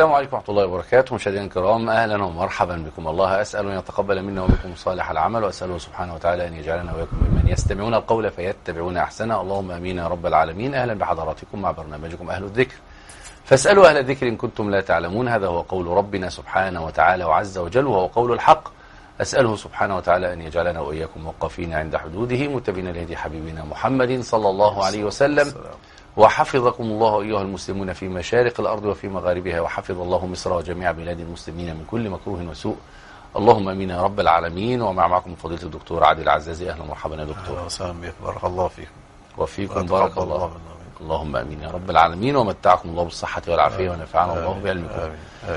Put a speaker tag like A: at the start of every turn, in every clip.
A: السلام عليكم ورحمة الله وبركاته. مشاهدينا الكرام، أهلا ومرحبا بكم. الله أسأل أن يتقبل منا ومنكم صالح العمل، وأسأله سبحانه وتعالى أن يجعلنا وإياكم ممن يستمعون القول فيتبعون أحسنه. اللهم آمين يا رب العالمين. أهلا بحضراتكم مع برنامجكم أهل الذكر، فاسألوا أهل الذكر إن كنتم لا تعلمون. هذا هو قول ربنا سبحانه وتعالى وعز وجل، وهو قول الحق. أسأله سبحانه وتعالى أن يجعلنا وإياكم موقفين عند حدوده، متبعين لهدي حبيبنا محمد صلى الله عليه وسلم. وحفظكم الله أيها المسلمون في مشارق الأرض وفي مغاربها، وحفظ الله مصر وجميع بلاد المسلمين من كل مكروه وسوء. اللهم امين يا رب العالمين. معكم فضيلة الدكتور عادل العزازي. أهلا ومرحبا يا دكتور.
B: أهلا وسهلا بك، بارك الله فيكم.
A: وفيكم بارك الله. اللهم امين يا رب العالمين، ومتعكم الله بالصحة والعافية، ونفعنا الله بعلمكم.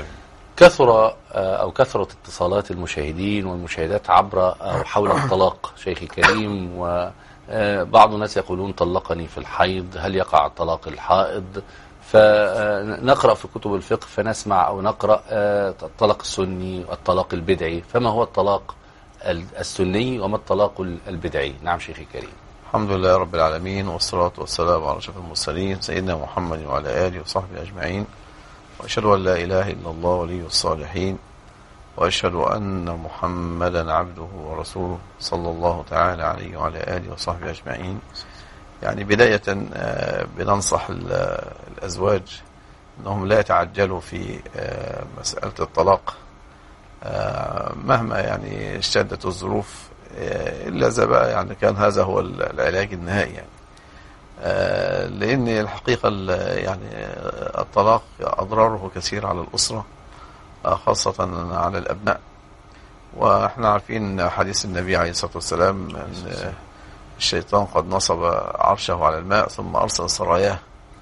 A: كثرت اتصالات المشاهدين والمشاهدات عبر أو حول الطلاق شيخي الكريم، وبعض الناس يقولون طلقني في الحيض، هل يقع طلاق الحائض؟ فنقرأ في كتب الفقه فنسمع أو نقرأ الطلاق السني والطلاق البدعي. فما هو الطلاق السني وما الطلاق البدعي؟ نعم شيخي الكريم.
B: الحمد لله رب العالمين، والصلاة والسلام على أشرف المرسلين سيدنا محمد وعلى آله وصحبه أجمعين، وأشهد أن لا إله إلا الله ولي الصالحين، وأشهد أن محمدا عبده ورسوله صلى الله تعالى عليه وعلى آله وصحبه أجمعين. يعني بداية بننصح الأزواج أنهم لا يتعجلوا في مسألة الطلاق مهما يعني اشتدت الظروف، إلا إذا بقى يعني كان هذا هو العلاج النهائي يعني. لأن الحقيقة يعني الطلاق أضراره كثير على الأسرة، خاصة على الأبناء. وإحنا عارفين حديث النبي عليه الصلاة والسلام أن الشيطان قد نصب عرشه على الماء ثم أرسل سراياه،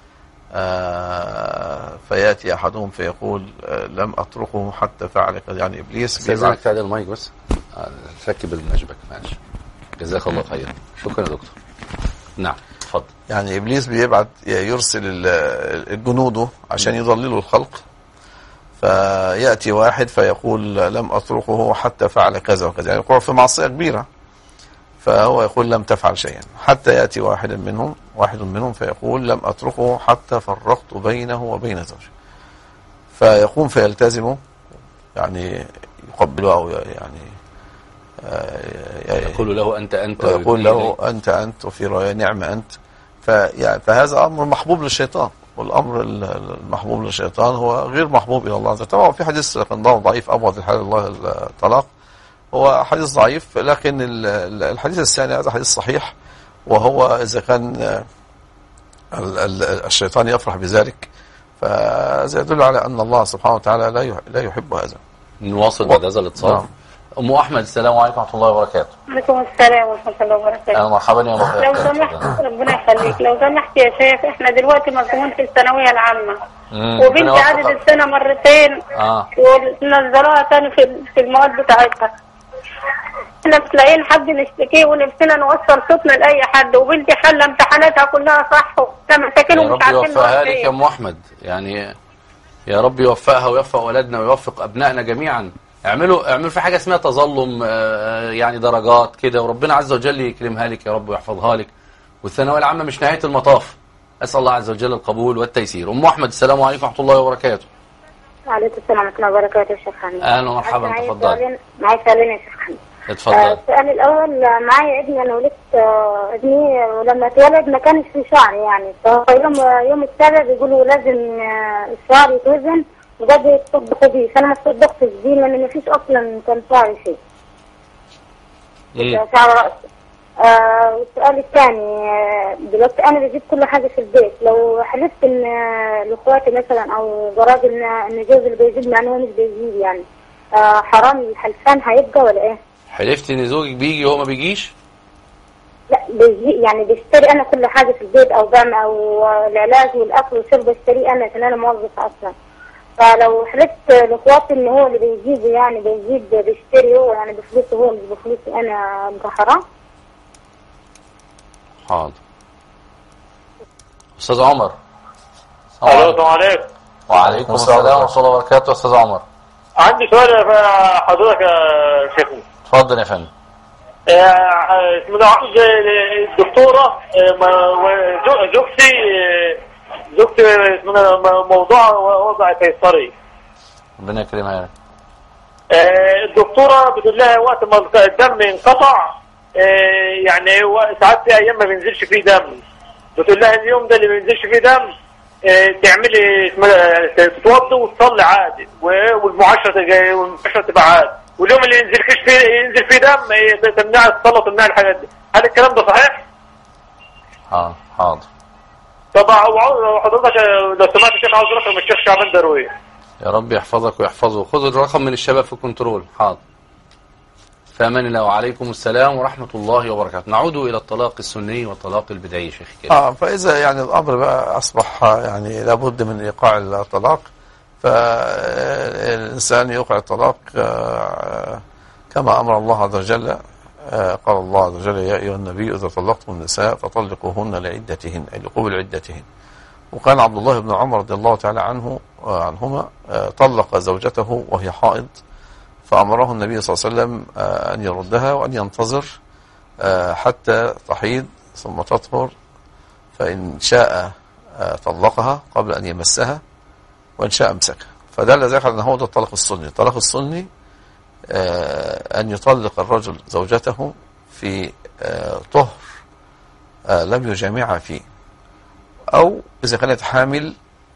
B: فيأتي أحدهم فيقول لم أتركه حتى فعل، يعني إبليس
A: بيبعت. تعدل المايك بس، ركب المشبك ماشي. جزاك الله خيرا. شكرا يا دكتور. نعم اتفضل.
B: يعني إبليس بيبعت يرسل الجنوده عشان يضللوا الخلق، فيأتي واحد فيقول لم أتركه حتى فعل كذا وكذا، يعني يقع في معصية كبيرة، فهو يقول لم تفعل شيئا، حتى يأتي واحد منهم فيقول لم أتركه حتى فرقت بينه وبين زوجه، فيقوم فيلتزمه، يعني يقبله أو يعني
A: يقول له أنت
B: ويقول له أنت وفي رواية نعم أنت. فهذا أمر محبوب للشيطان، والأمر المحبوب للشيطان هو غير محبوب إلى الله. طبعا في حديث لكن ضعيف، أبغض الحلال الله الطلاق، هو حديث ضعيف، لكن الحديث الثاني هذا حديث صحيح، وهو إذا كان الشيطان يفرح بذلك فهذا يدل على أن الله سبحانه وتعالى لا يحب هذا.
A: نواصل بعد هذا الاتصال. نعم. أم أحمد، السلام عليكم ورحمة الله وبركاته.
C: عليكم السلام ورحمة الله وبركاته.
A: مرحبا يا مرحبا.
C: لو سمحت ربنا يخليك، لو سمحت يا شيخ، احنا دلوقتي مظلومين في الثانوية العامة، وبنتي عدد السنة مرتين ونزلوها تاني في المواد بتاعتها. احنا مش لاقيين حد نشتكيه ونفسنا نوصل صوتنا لأي حد، وبنتي حل امتحاناتها كلها صح ومساكين ومش عارفين.
A: يا رب يوفقها لك يا أم أحمد، يعني يا رب يوفقها ويوفق ولادنا ويوفق أبنائنا جميعا. اعملوا في حاجة اسمها تظلم، يعني درجات كده، وربنا عز وجل يكرمها لك يا رب ويحفظها لك. والثانوية العامة مش نهاية المطاف، أسأل الله عز وجل القبول والتيسير. أم أحمد، السلام عليكم ورحمة الله وبركاته.
C: وعليكم السلام ورحمة الله وبركاته يا شيخ حميد.
A: أهلا ومرحبا، تفضل.
C: معي سؤالين يا شيخ حميد.
A: اتفضل.
C: السؤال الأول، معي ابني، أنا ولدت ابني ولما اتولد ما كانش في شعر يعني، يوم السابع بيقولوا لازم الشعر يتوزن، وجد يتصدقوا بيه، فأنا ما تصدقتش بيه لأن ما فيش أصلا كان شعر شيء. شعر رأس. والسؤال الثاني، دلوقتي أنا بجيب كل حاجة في البيت، لو حلفت إن لإخواتي مثلا أو جراد إن جوزي اللي بيجيب مع إنه مش بيجيب، يعني حرام الحلفان هيبقى ولا إيه؟
A: حلفت إن زوجك بيجي وهو ما بيجيش؟
C: لا بيجي، يعني بيشتري أنا كل حاجة في البيت، أو بعمل أو العلاج والأكل والشرب بشتري أنا عشان أنا موظفة أصلا. فلو حلفت لاخواتي ان هو اللي بيجيبه، يعني بيشتري هو، يعني بفلوسه هو مش بفلوسي انا، ابقى حرام؟
A: حاضر. استاذ عمر.
D: السلام عليكم.
A: وعليكم السلام ورحمه الله وبركاته. استاذ عمر،
D: عندي سؤال حضرتك يا شيخنا.
A: اتفضل يا فندم.
D: اسمه ده الدكتوره زوجتي اسمه موضوع وضع قيصري،
A: ربنا يكرمها يا رب.
D: الدكتورة بتقول لها وقت ما الدم انقطع يعني ساعات في ايام ما بينزلش فيه دم، بتقول لها اليوم ده اللي ما بينزلش فيه دم تعملي تتوضي وتصلي عادي، والمعاشرة تبقى عادي، واليوم اللي ينزل فيه دم تمنع الصلاة وتمنع الحاجات دي. هل الكلام ده صحيح؟
A: حاضر.
D: طبعا حضرتك لو سمعت الشيخ عاوز رقم الشيخ شعبان درويش.
A: يا رب يحفظك ويحفظه. خذ الرقم من الشباب في كنترول. حاضر. فأمان الله وعليكم السلام ورحمة الله وبركاته. نعود إلى الطلاق السني والطلاق البدعي شيخ كريم.
B: فإذا يعني الأمر بقى أصبح يعني لابد من إيقاع الطلاق، فالإنسان يوقع الطلاق كما أمر الله عز وجل. قال الله عز وجل: يا أيها النبي إذا طلقتم النساء فطلقوهن لعدتهن، أي لقبل عدتهن. وكان عبد الله بن عمر رضي الله تعالى عنهما طلق زوجته وهي حائض، فأمره النبي صلى الله عليه وسلم أن يردها وأن ينتظر حتى تحيض ثم تطهر، فإن شاء طلقها قبل أن يمسها وإن شاء أمسكها. فدل ذلك على أنه ده الطلاق السني. الطلاق السني أن يطلق الرجل زوجته في طهر لم يجامعها فيه، أو إذا كانت حامل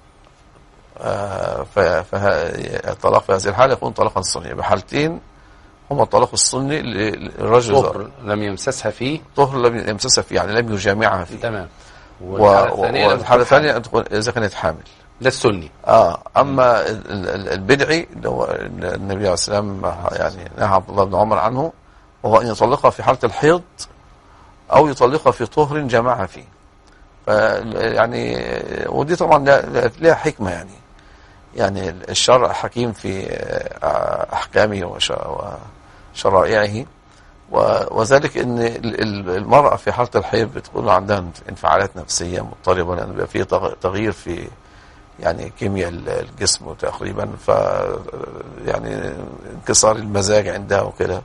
B: فالطلاق في هذه الحالة يكون طلاقا سنيا. بحالتين هما الطلاق السني للرجل
A: طهر لم يمسسها فيه،
B: طهر لم يمسسها فيه يعني لم يجامعها فيه.
A: تمام.
B: والحالة الثانية إذا كانت حامل،
A: ده السني.
B: أما البدعي اللي هو النبي عليه السلام يعني نهى عبد الله بن عمر عنه، وهو أن يطلقها في حالة الحيض أو يطلقها في طهر جمعها فيه. يعني ودي طبعا لها حكمة، يعني الشرع حكيم في أحكامه وشرائعه، وذلك ان المرأة في حالة الحيض بتكون عندها انفعالات نفسية مضطربة، لأن بيبقى فيه تغيير في يعني كيمياء الجسم تقريبا، يعني انكسار المزاج عندها وكده،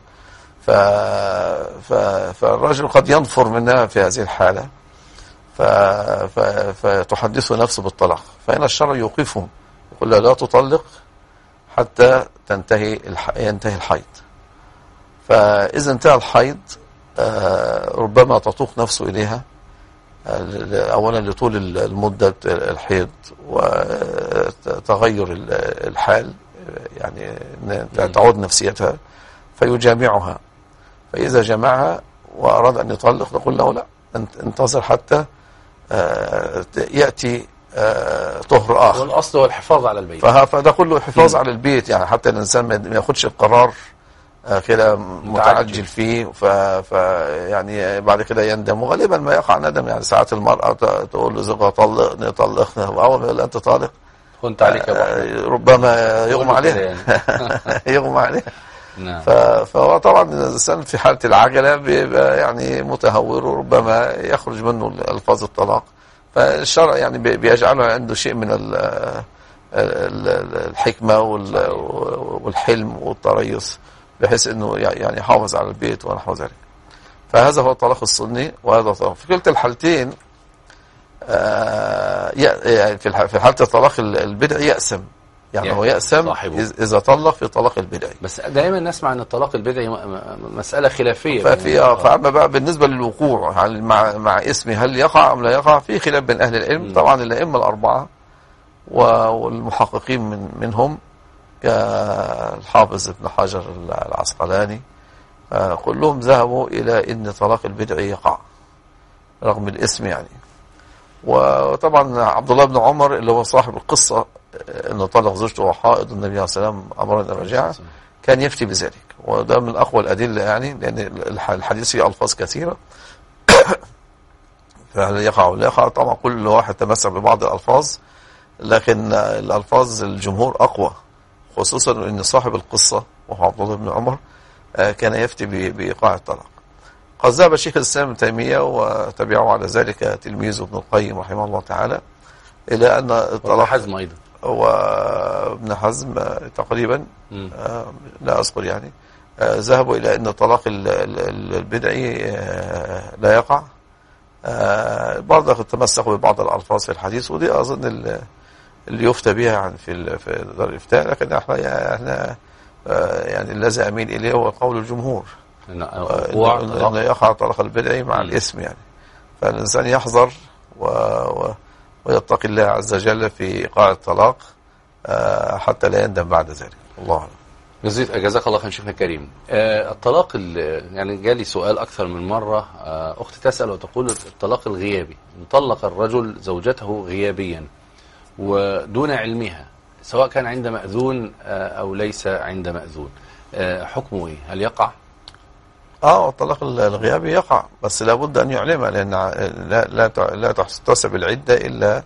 B: فالرجل قد ينفر منها في هذه الحالة فتحدث نفسه بالطلاق، فإن الشرع يوقفهم يقول لا تطلق حتى ينتهي الحيض. فإذا انتهى الحيض ربما تطوق نفسه إليها أولا لطول المدة الحيض وتغير الحال، يعني تعود نفسيتها فيجامعها. فإذا جمعها وأراد أن يطلق نقول له لا، انتظر حتى يأتي طهر آخر.
A: والأصل هو الحفاظ على البيت،
B: فده كله حفاظ على البيت، يعني حتى الإنسان ما ياخدش القرار كده متعجل فيه يعني بعد كده يندم، وغالبا ما يقع ندم. يعني ساعات المرأة تقول لزوجها طلقنا، وأول ما يقول أنت طالق
A: كنت عليك
B: ربما يغمى عليها يغمى عليها.
A: نعم.
B: فهو طبعا الإنسان في حالة العجلة بيبقى يعني متهور، وربما يخرج منه ألفاظ الطلاق. فالشرع يعني بيجعله عنده شيء من الحكمة والحلم والتريث، بحيث انه يعني يحافظ على البيت ونحو ذلك. فهذا هو الطلاق السني، وهذا الطلاق في كلتا الحالتين. يعني في حالة الطلاق البدعي يأسم، يعني هو يأسم إذا طلق في طلاق البدعي.
A: بس دائما نسمع أن الطلاق البدعي مسألة خلافية.
B: فأما بقى بالنسبة للوقوع يعني مع اسمه هل يقع أم لا يقع، في خلاف بين أهل العلم. طبعا الأئمة الأربعة والمحققين منهم كالحافظ ابن حجر العسقلاني كلهم ذهبوا إلى أن طلاق البدعي يقع رغم الاسم يعني. وطبعا عبد الله بن عمر اللي هو صاحب القصة أنه طلق زوجته وحائض، النبي عليه السلام أمر أن الرجعة، كان يفتي بذلك، وده من أقوى الأدلة يعني، لأن الحديث فيه ألفاظ كثيرة فهل يقع ولا يقع. طبعا كل واحد تمسك ببعض الألفاظ، لكن الألفاظ الجمهور أقوى، خصوصا أن صاحب القصة وهو عبد الله بن عمر كان يفتي بإيقاع الطلاق. قد ذهب الشيخ الإسلام ابن تيمية وتبعه على ذلك تلميذه ابن القيم رحمه الله تعالى إلى أن الطلاق
A: حزم أيضا
B: وابن حزم تقريبا لا أذكر يعني ذهبوا إلى أن الطلاق البدعي لا يقع. برضه تمسكوا ببعض الألفاظ في الحديث، ودي أظن اللي يفتى بها يعني في دار الإفتاء، لكن احنا يعني الذي أميل إليه هو قول الجمهور أن يقع طلاق البدعي مع الاسم يعني. فالإنسان يحذر ويتقي الله عز وجل في إيقاع الطلاق حتى لا يندم بعد ذلك. الله أعلم.
A: جزاك الله خير شيخنا الكريم. الطلاق يعني جالي سؤال أكثر من مرة، أختي تسأل وتقول الطلاق الغيابي، طلق الرجل زوجته غيابيا ودون علمها، سواء كان عند مأذون أو ليس عند مأذون، حكمه إيه؟ هل يقع؟
B: الطلاق الغيابي يقع، بس لابد أن يعلمها، لأن لا تحتسب العدة إلا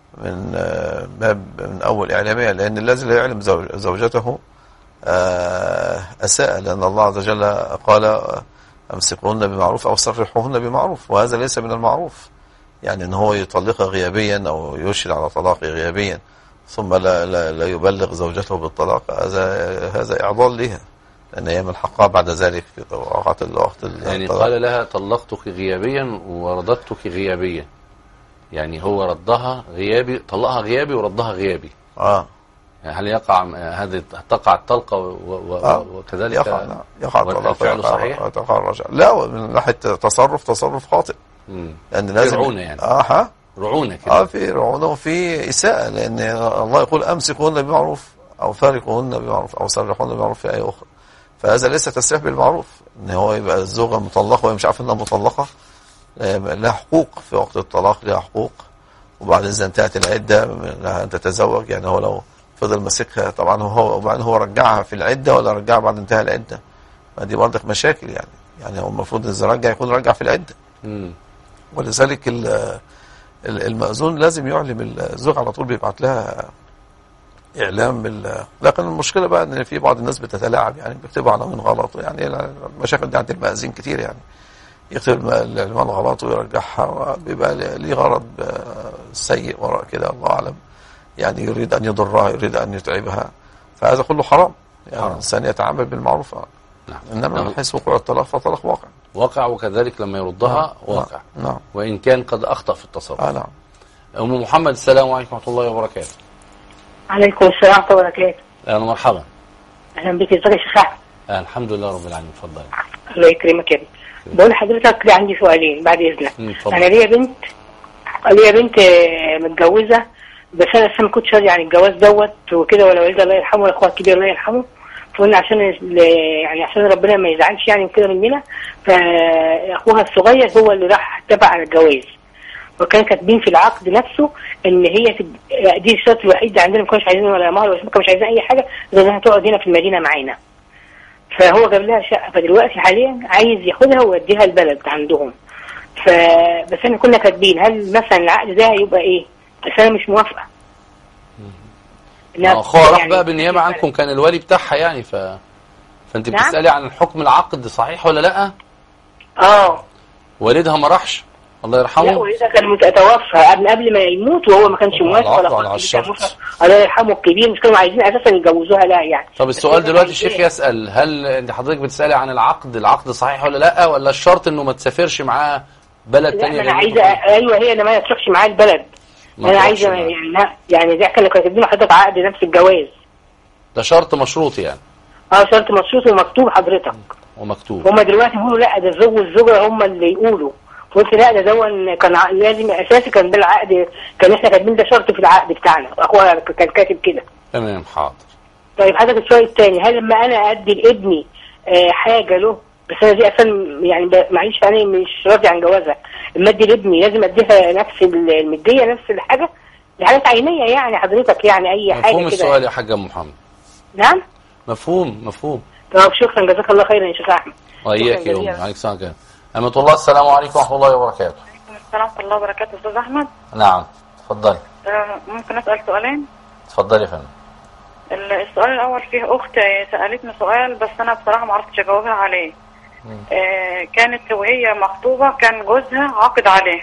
B: من أول إعلامها، لأن الذي لا يعلم زوجته أساء، لأن الله عز وجل قال أمسكوهن بمعروف أو سرحوهن بمعروف، وهذا ليس من المعروف، يعني أن هو يطلقها غيابيا أو يشير على طلاق غيابيا ثم لا يبلغ زوجته بالطلاق، هذا إعضال لها، لأن هي من حقها بعد ذلك في وقت
A: يعني قال لها طلقتك غيابيا ورددتك غيابيا، يعني هو ردها غيابي، طلقها غيابي وردها غيابي. هل يقع تقع الطلقة وكذلك
B: يقع الطلاق
A: فعله صحيح؟
B: تقع الرجع. لا، من ناحية تصرف خاطئ، لأن لازم
A: رعونة يعني رعونة
B: كده. في رعونة وفي إساءة، لأن الله يقول أمسكوهن بمعروف أو فارقوهن بمعروف أو سرحوهن بمعروف في آية أخرى، فهذا ليس تسريح بالمعروف، إن هو يبقى الزوجة مطلقة وهي مش عارفة إنها مطلقة، لها حقوق في وقت الطلاق، لها حقوق، وبعد إذا انتهت العدة لها أن تتزوج، يعني هو لو فضل ماسكها طبعا وبعدين هو رجعها في العدة ولا رجعها بعد انتهاء العدة، دي برضك مشاكل يعني هو المفروض إذا رجع يكون رجع في العدة. ولذلك المأذون لازم يعلم الزوج على طول، بيبعت لها إعلام لكن المشكلة بقى إن في بعض الناس بتتلاعب، يعني بيكتبوا عناوين غلط، يعني المشاكل دي عند المأذين كتير، يعني يكتب العنوان غلط ويرجعها، وبيبقى ليه غرض سيء وراء كده، الله أعلم، يعني يريد أن يضرها، يريد أن يتعبها، فهذا كله حرام، يعني الإنسان يتعامل بالمعروف. إنما من حيث وقوع الطلاق فالطلاق واقع،
A: وكذلك لما يردها واقع.
B: نعم.
A: وإن كان قد أخطأ في التصرف.
B: نعم.
A: أم محمد، السلام عليكم ورحمة الله وبركاته.
C: عليكم السلام ورحمة الله وبركاته.
A: أهلا ومرحبا.
C: أهلا بك، ازيك يا شيخ أحمد؟
A: الحمد لله رب العالمين. اتفضل.
C: الله يكرمك يا ابني. بقول لحضرتك عندي سؤالين بعد إذنك. أنا ليا بنت متجوزة، بس أنا لسه ما كنتش راضي عن الجواز دوت وكده، ولا والدها الله يرحمه ولا أخوها الكبير الله يرحمه، فقلنا عشان ربنا ما يزعلش يعني كده مننا، فأخوها الصغير هو اللي راح تبع على الجواز، وكان كاتبين في العقد نفسه ان هي دي الشرط الوحيد عندنا، ما كانوش عايزين ولا مهر ولا شبكه، مش عايزين اي حاجه غير انها تقعد هنا في المدينه معانا. فهو جاب لها شقه، فدلوقتي حاليا عايز ياخدها ويوديها البلد عندهم. بس احنا كنا كاتبين هل مثلا العقد ده هيبقى ايه؟ بس انا مش موافقه.
A: اخوها راح بقى بالنيابه عنكم، كان الولي بتاعها يعني، فانت بتسالي عن الحكم العقد صحيح ولا لا؟ والدها ما راحش الله يرحمه؟
C: لا، والدها كان متوفى قبل ما يموت، وهو ما كانش موافق ولا الله يرحمه الكبير، مش كانوا عايزين اساسا يجوزوها لا يعني.
A: طب السؤال دلوقتي الشيخ يسأل، هل انت حضرتك بتسالي عن العقد صحيح ولا لا، ولا الشرط انه ما تسافرش معاه بلد ثانيه؟
C: انا عايزه هي ما تروحش معاه البلد، انا عايزه يعني ده كانوا كاتبين حضرتك عقد نفس الجواز،
A: ده شرط مشروط يعني.
C: شرط مشروط ومكتوب حضرتك،
A: ومكتوب.
C: هم دلوقتي بيقولوا لا ده الزوج والزوجه هم اللي يقولوا، قلت لا ده كان لازم اساسي، كان بالعقد، كان احنا كاتبين ده شرط في العقد بتاعنا، اخوها كان كاتب كده.
A: تمام، حاضر.
C: طيب حضرتك السؤال الثاني، هل لما انا ادي لابني حاجه له، بس انا دي اصلا يعني معلش انا مش راضي عن جوازها، لما ادي لابني لازم اديها نفس المديه، نفس الحاجه، الحاجات عينيه يعني حضرتك، يعني اي حاجه كده.
A: مفهوم السؤال يا حاج محمد؟
C: نعم
A: مفهوم.
C: طب شكرا، جزاك الله خيرا يا شيخ احمد.
A: وإياك يا أمي. عليك السلام كده. أمة الله، السلام عليكم ورحمة الله وبركاته.
E: وعليكم السلام ورحمة الله وبركاته. أستاذ أحمد.
A: نعم، اتفضلي.
E: ممكن أسأل سؤالين؟
A: اتفضلي يا فندم.
E: السؤال الأول، فيه أخت سألتني سؤال بس أنا بصراحة ما عرفتش أجاوبها عليه. كانت وهي مخطوبة، كان جوزها عاقد عليها،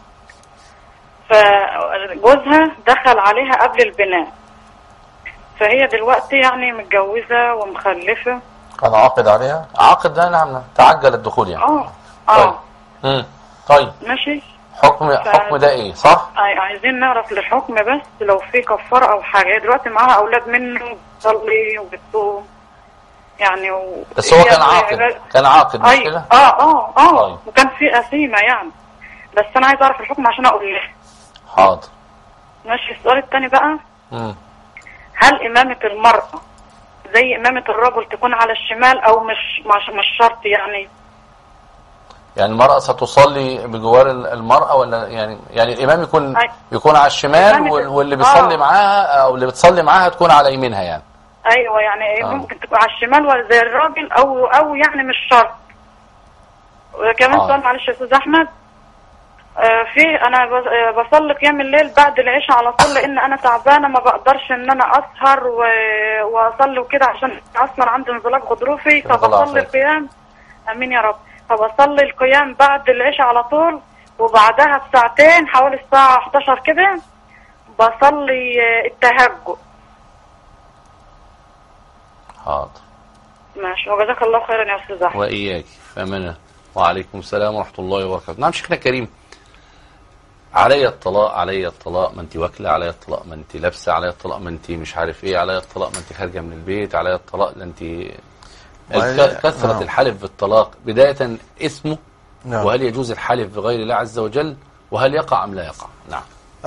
E: فجوزها دخل عليها قبل البناء، فهي دلوقتي يعني متجوزة ومخلفة.
B: كان عاقد عليها؟
A: عاقد ده نعم، تعجل الدخول يعني.
E: طيب.
A: طيب
E: ماشي.
A: حكم ده ايه؟ صح؟
E: عايزين نعرف الحكم، بس لو في كفاره او حاجه. دلوقتي معاها اولاد منه بتصلي وبتصوم يعني
A: بس هو كان عاقد مش كده؟
E: طيب. وكان في أثيمة يعني، بس انا عايز اعرف الحكم عشان اقول لها.
A: حاضر.
E: ماشي. السؤال الثاني بقى، هل امامة المرأة زي امامة الرجل تكون على الشمال او مش شرط يعني
A: المرأة ستصلي بجوار المرأة، ولا يعني الامام يكون على الشمال واللي بيصلي معاها او اللي بتصلي معاها تكون على يمينها يعني؟
E: ايوه يعني ممكن تبقى على الشمال ولا زي الراجل او يعني مش شرط. وكمان سؤال معلش يا استاذ احمد، انا بصلي قيام الليل بعد العشاء على طول، لان انا تعبانه ما بقدرش ان انا اسهر واصلي وكده، عشان اصلا عندي انزلاق غضروفي. فبصلي القيام، امين يا رب. فبصلي القيام بعد العشاء على طول، وبعدها بساعتين حوالي الساعه 11 كده بصلي التهجد.
A: حاضر.
E: ماشي. وجزاك الله خيرا يا استاذ احمد.
A: واياك. امانه. وعليكم السلام ورحمه الله وبركاته. نعم شيخنا الكريم، علي الطلاق ما انت واكله، علي الطلاق ما انت لابسه، علي الطلاق ما انت مش عارف ايه، علي الطلاق ما انت خارجه من البيت، علي الطلاق لا انت كثرة الحلف بالطلاق بدايه اسمه. وهل يجوز الحلف بغير الله عز وجل، وهل يقع ام لا يقع؟ نعم.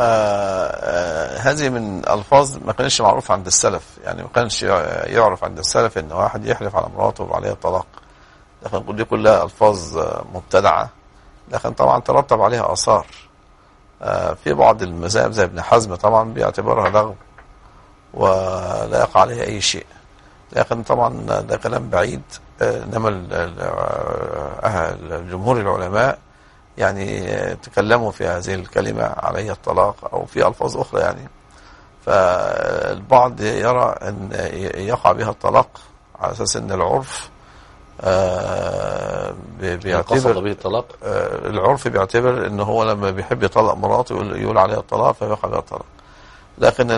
B: هذه من الفاظ ما كانش معروف عند السلف، يعني ما كانش يعرف عند السلف ان واحد يحلف على مراته وعليها الطلاق. لكن دي كلها الفاظ مبتدعه، لكن طبعا ترتب عليها اثار. في بعض المذاهب زي ابن حزم طبعا بيعتبرها لغو ولا يقع عليها اي شيء، لكن طبعا ده كلام بعيد. انما جمهور العلماء يعني تكلموا في هذه الكلمة علي الطلاق أو في ألفاظ أخرى يعني. فالبعض يرى أن يقع بها الطلاق على أساس أن العرف
A: بيعتبر به الطلاق.
B: العرف بيعتبر أنه هو لما بيحب يطلق مراته يقول عليها الطلاق فيقع بها الطلاق. لكن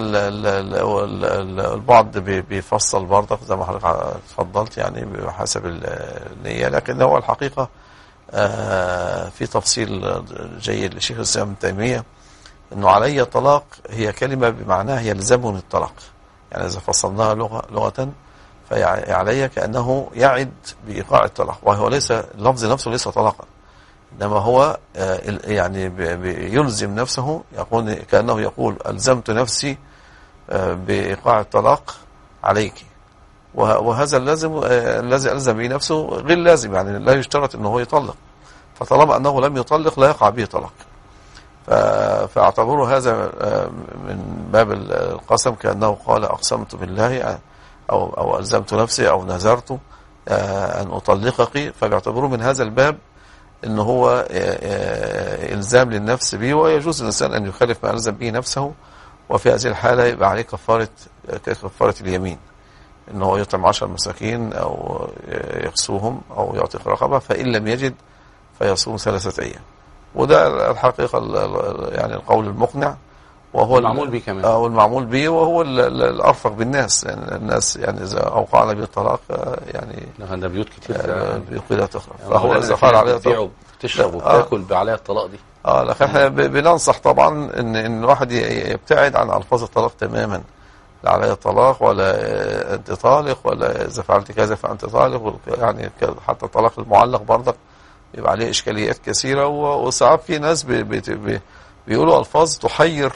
B: البعض بيفصل برضه زي ما حضرتك اتفضلت يعني بحسب النية. لكن هو الحقيقة في تفصيل جيد لشيخ الإسلام ابن تيمية أنه علي الطلاق هي كلمة بمعناها يلزمني الطلاق. يعني إذا فصلناها لغة فعلي كأنه يعد بإيقاع الطلاق، وهو ليس اللفظ نفسه ليس طلاقا، إنما هو يعني يلزم نفسه، يقول كأنه يقول ألزمت نفسي بإيقاع الطلاق عليك. وهذا اللازم الذي ألزم به نفسه غير لازم، يعني لا يشترط أنه هو يطلق، فطالما أنه لم يطلق لا يقع به طلاق. فاعتبروا هذا من باب القسم، كأنه قال أقسمت بالله أو ألزمت نفسي أو نذرت أن أطلقك، فبيعتبروا من هذا الباب أنه هو إلزام للنفس به، ويجوز الإنسان أن يخالف ما ألزم به نفسه، وفي هذه الحالة يبقى عليه كفارة اليمين، انه يطعم 10 مساكين او يقسوهم او يعتق رقبه، فان لم يجد فيصوم 3 ايام. وده الحقيقه يعني القول المقنع، وهو
A: المعمول به كمان،
B: والمعمول به، وهو الارفق بالناس. يعني الناس يعني اذا اوقعنا بالطلاق يعني
A: ده بيوت كتير
B: بيوت لا تخرب، فهو اذا قال عليها
A: الطلاق تشرب وتاكل عليها الطلاق دي.
B: لكن احنا بننصح طبعا ان الواحد يبتعد عن الفاظ الطلاق تماما. لا علي الطلاق، ولا انت طالق، ولا اذا فعلت كذا فانت طالق، يعني حتى الطلاق المعلق برضك بيبقى عليه اشكاليات كثيره. وساعات في ناس بيقولوا الفاظ تحير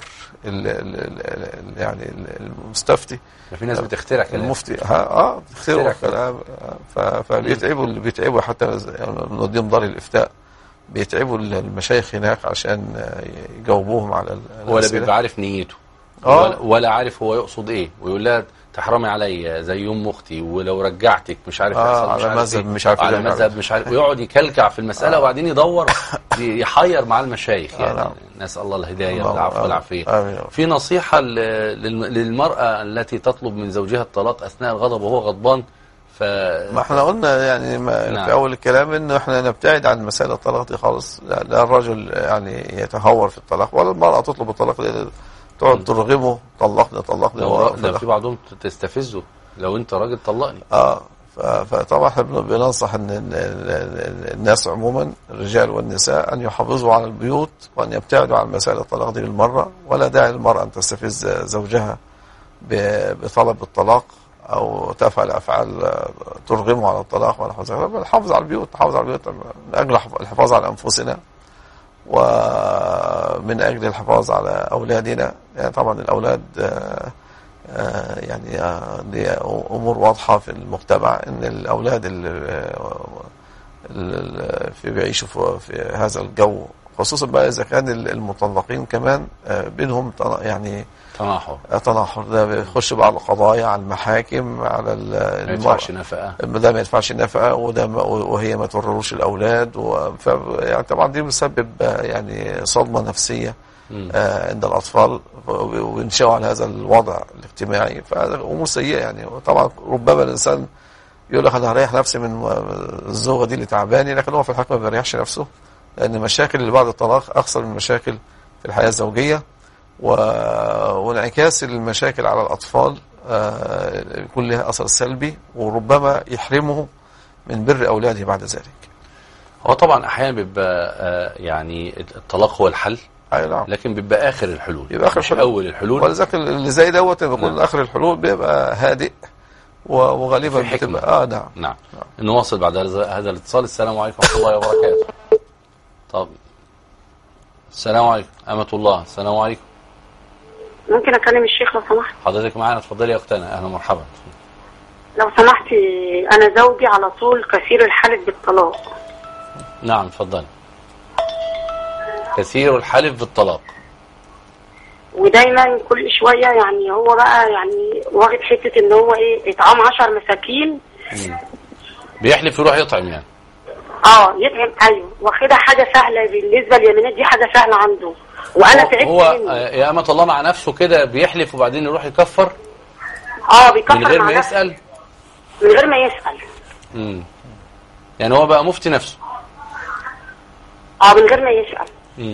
B: يعني المستفتي.
A: في ناس بتخترع كلام
B: المفتي بتخترع كلام، فبيتعبوا حتى نوديهم دار الافتاء، بيتعبوا المشايخ هناك عشان يجاوبوهم على
A: ولا بيبقى عارف نيته ولا عارف هو يقصد ايه، ويقول لها تحرمي عليا زي ام اختي، ولو رجعتك مش عارف
B: على مذهب
A: مش عارف ويقعد يكلكع في المساله وبعدين يدور يحير مع المشايخ يعني. نسال الله الهدايه والعفو والعافيه. في نصيحه للمراه التي تطلب من زوجها الطلاق اثناء الغضب وهو غضبان.
B: ما احنا قلنا يعني في اول الكلام انه احنا نبتعد عن مسائل الطلاق دي خالص. لا الرجل يعني يتهور في الطلاق، ولا المراه تطلب الطلاق تقعد ترغمه طلقني.
A: في بعضهم تستفزه، لو انت راجل طلقني.
B: فطبعا احنا بننصح ان الناس عموما الرجال والنساء ان يحافظوا على البيوت وان يبتعدوا عن مسائل الطلاق دي بالمره، ولا داعي للمرأة ان تستفز زوجها بطلب الطلاق او تفعل افعال ترغمه على الطلاق ولا حاجه. نحافظ على البيوت، نحافظ على البيوت من اجل الحفاظ على انفسنا ومن اجل الحفاظ على اولادنا. يعني طبعا الاولاد يعني دي امور واضحه في المجتمع ان الاولاد اللي بيعيشوا في هذا الجو، خصوصا بقى اذا كان المطلقين كمان بينهم يعني تناحر، ده بيخش بقى على القضايا، على المحاكم، على
A: ما يدفعش نفقه،
B: ده ما يدفعش نفقه، وهي ما تورروش الاولاد، يعني طبعا دي بتسبب يعني صدمه نفسيه عند الأطفال وينشأوا على هذا الوضع الاجتماعي. فهذا أمور سيئة يعني. طبعا ربما الإنسان يقول لك أنا هريح نفسي من الزوجة دي اللي تعباني، لكن هو في الحقيقة ما بيريحش نفسه، لأن المشاكل اللي بعد الطلاق أكثر من مشاكل في الحياة الزوجية، وانعكاس المشاكل على الأطفال يكون لها أثر سلبي، وربما يحرمه من بر أولاده بعد ذلك.
A: هو طبعا أحيانا بيبقى يعني الطلاق هو الحل،
B: نعم.
A: لكن بيبقى آخر الحلول،
B: يبقى آخر
A: الحلول، أول الحلول.
B: ولذلك اللي زي دوت لما يكون آخر الحلول بيبقى هادئ وغالبا بتبقى
A: نعم. نواصل بعد هذا الاتصال. السلام عليكم ورحمة الله وبركاته. طب السلام عليكم أمة الله. السلام عليكم.
F: ممكن أكلم الشيخ لو سمحت؟
A: حضرتك معانا، اتفضلي يا أختنا. أهلا مرحبا.
F: لو سمحتي، أنا زوجي على طول كثير الحلف بالطلاق.
A: نعم اتفضلي. كثير الحلف بالطلاق،
F: ودايما كل شويه يعني هو بقى يعني واخد حته ان هو اطعام 10 مساكين.
A: بيحلف يروح يطعم يعني.
F: يطعم، ايوه، واخدها حاجه سهله بالنسبه لليمينات دي، حاجه سهله عنده، وانا تعبت
A: هو يا أمة الله مع نفسه كده بيحلف وبعدين يروح يكفر.
F: بيكفر
A: من غير ما يسأل.
F: من غير ما يسأل.
A: يعني هو بقى مفتي نفسه.
F: من غير ما يسأل.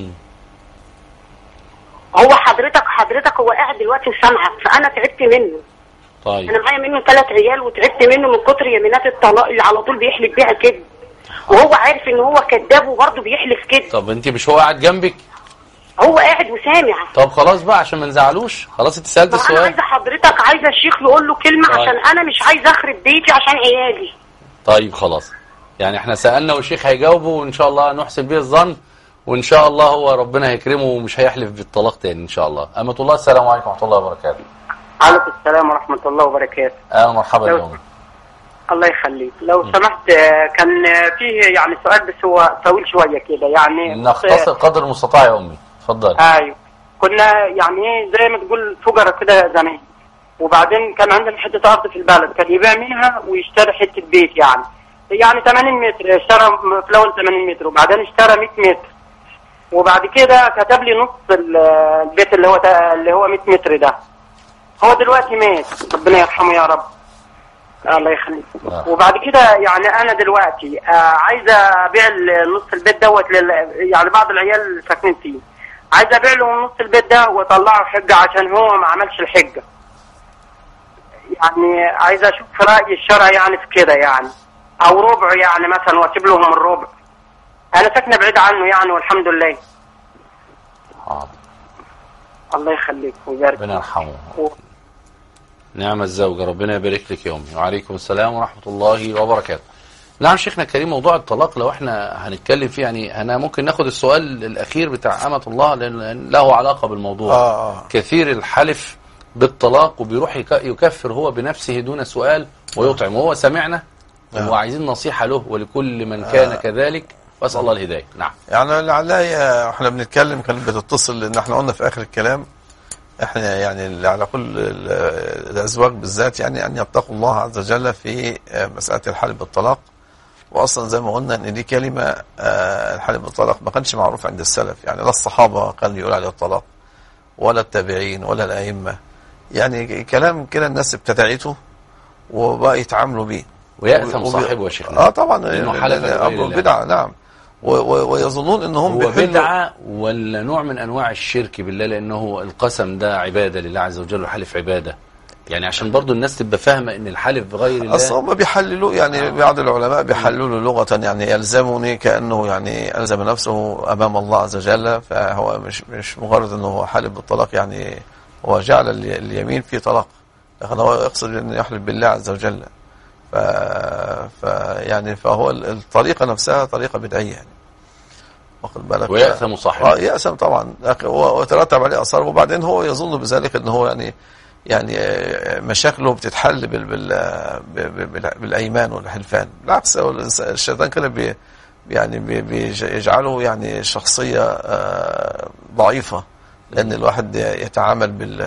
F: هو حضرتك هو قاعد دلوقتي وسامعك، فانا تعبت منه.
A: طيب
F: انا معايا منه 3 عيال وتعبت منه من كتر يمينات الطلاق اللي على طول بيحلف بيها كده، وهو عارف ان هو كذاب وبرضه بيحلف كده.
A: طب انت مش هو قاعد جنبك؟
F: هو قاعد وسامع.
A: طب خلاص بقى عشان ما نزعلوش، خلاص انت سالت السؤال.
F: انا عايزه الشيخ يقول له كلمه. طيب. عشان انا مش عايزه اخرب بيتي عشان عيالي.
A: طيب خلاص، يعني احنا سالنا والشيخ هيجاوبه، وان شاء الله نحسن به الظن، وان شاء الله هو ربنا هيكرمه ومش هيحلف بالطلاق تاني ان شاء الله. أمة الله. السلام عليكم ورحمه الله وبركاته.
G: عليكم السلام ورحمه الله وبركاته.
A: اهلا مرحبا يا أمي.
G: الله يخليك. لو سمحت، كان فيه يعني سؤال بس هو طويل شويه كده، يعني
A: نختصر قدر المستطاع يا أمي. اتفضل.
G: ايوه، كنا يعني زي ما تقول فقراء كده زمان، وبعدين كان عندنا حته ارض في البلد، كان يبيع منها ويشتري حته بيت يعني 80 متر، اشترى في الاول 80 متر وبعدين اشترى 100 متر، وبعد كده كتب لي نص البيت اللي هو 100 متر ده. هو دلوقتي مات، ربنا يرحمه يا رب. الله يخليك. وبعد كده يعني انا دلوقتي عايزه ابيع نص البيت دوت يعني بعض العيال ساكنين فيه، عايزه ابيع لهم نص البيت ده واطلعه حجه عشان هو ما عملش الحجه. يعني عايزه اشوف راي الشرع يعني في كده، يعني او ربع يعني مثلا، واسيب لهم الربع. انا ساكنه بعيد عنه يعني والحمد لله. الله يخليك ويبارك.
A: ربنا يرحمه. نعم الزوجة، ربنا يبارك لك يا أمي. وعليكم السلام ورحمة الله وبركاته. نعم شيخنا الكريم، موضوع الطلاق لو احنا هنتكلم فيه، يعني أنا ممكن ناخد السؤال الأخير بتاع أمة الله لأن له علاقة بالموضوع. كثير الحلف بالطلاق وبيروح يكفر هو بنفسه دون سؤال ويطعم، وهو سمعنا وعايزين نصيحة له ولكل من كان كذلك، وأسأل الله الهداية. نعم.
B: يعني لعلها احنا بنتكلم كانت بتتصل، لأن احنا قلنا في آخر الكلام احنا يعني على كل الأزواج بالذات يعني أن يتقوا الله عز وجل في مسألة الحلف بالطلاق. وأصلا زي ما قلنا أن دي كلمة الحلف بالطلاق ما كانش معروف عند السلف، يعني لا الصحابة كانوا يقول عليه الطلاق ولا التابعين ولا الأئمة، يعني كلام كده الناس ابتدعته وبقى يتعاملوا بيه
A: ويأثم صاحبه يا شيخنا.
B: طبعا
A: لأنه
B: بدعة. نعم. ويظنون انهم
A: هو بدعة ولا نوع من انواع الشرك بالله، لانه القسم ده عبادة لله عز وجل وحلف عبادة. يعني عشان برضو الناس تبقى فاهمة ان الحلف بغير الله
B: اصلا هم بيحللوا يعني بعض العلماء بيحللوا لغة يعني يلزمني كأنه يعني ألزم نفسه أمام الله عز وجل، فهو مش مجرد أنه هو حالف بالطلاق، يعني هو جعل اليمين في طلاق، لكن هو يقصد أن يحلف بالله عز وجل. يعني فهو الطريقة نفسها طريقة بدعية يعني، واخد بالك،
A: ويأثم صاحبه.
B: يأثم طبعا، وترتب عليه أثار، وبعدين هو يظن بذلك أنه هو يعني مشاكله بتتحل بالأيمان والحلفان. بالعكس الشيطان كان يعني بيجعله يعني شخصية ضعيفة، لأن الواحد يتعامل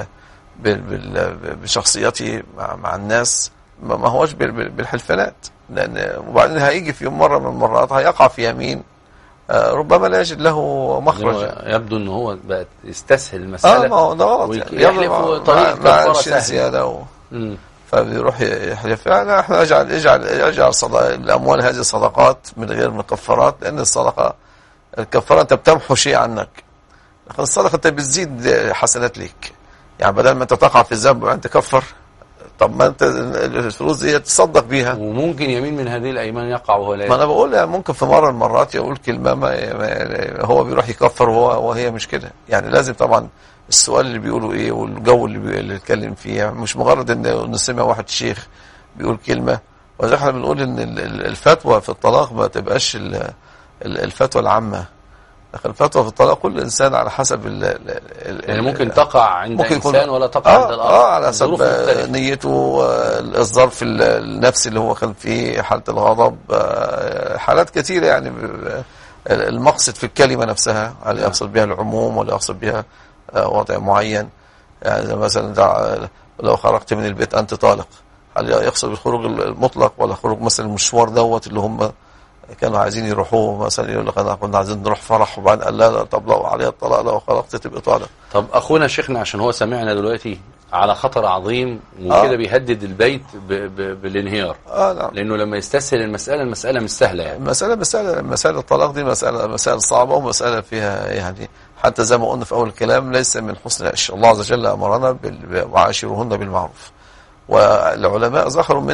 B: بشخصيته مع الناس ما هوش بالحلفانات، لأن وبعدين هيجي في مرة من المرات هيقع في يمين ربما لا يجد له مخرج.
A: يبدو ان هو بقى يستسهل المسألة.
B: ما هو ده غلط يعني،
A: يحلف طريق
B: كفارة زيادة فبيروح يحلف. يعني احنا اجعل الاموال هذه صدقات من غير مكفرات، لان الصدقة الكفارة انت بتمحو شيء عنك، لكن الصدقة انت بتزيد حسنات ليك. يعني بدل ما انت تقع في الذنب وانت تكفر، طب ما انت الفلوس دي تصدق بيها.
A: وممكن يمين من هذه الايمان يقع وهو لا.
B: ما انا بقول يعني ممكن في مرة من المرات يقول كلمة ما هو بيروح يكفر وهي مش كده. يعني لازم طبعا السؤال اللي بيقولوا ايه والجو اللي يتكلم فيه، مش مجرد ان نسمع واحد شيخ بيقول كلمة. وزي احنا بنقول ان الفتوى في الطلاق ما تبقاش الفتوى العامة، لكن الفتوى في الطلاق كل انسان على حسب
A: يعني ممكن تقع عند انسان ولا تقع عند الاخر
B: على حسب نيته، الظرف النفسي اللي هو كان فيه، حالة الغضب، حالات كثيرة يعني. المقصد في الكلمة نفسها، هل يقصد بها العموم ولا يقصد بها وضع معين؟ يعني مثلا لو خرجت من البيت أنت طالق، هل يقصد بالخروج المطلق ولا خروج مثلا المشوار اللي هم كانوا عايزين يروحوه؟ مثلا يقول لك انا كنا عايزين نروح فرح، وبعدين قال لا طب لو عليها الطلاق لو خرجت تبقى طالق.
A: طب اخونا شيخنا عشان هو سمعنا دلوقتي على خطر عظيم وكده بيهدد البيت بالانهيار.
B: نعم.
A: لانه لما يستسهل المسألة مش سهلة يعني.
B: مسألة الطلاق دي مسألة صعبة، ومسألة فيها يعني حتى زي ما قلنا في اول الكلام ليس من حسن العيش. الله عز وجل امرنا وعاشروهن بالمعروف، والعلماء ذكروا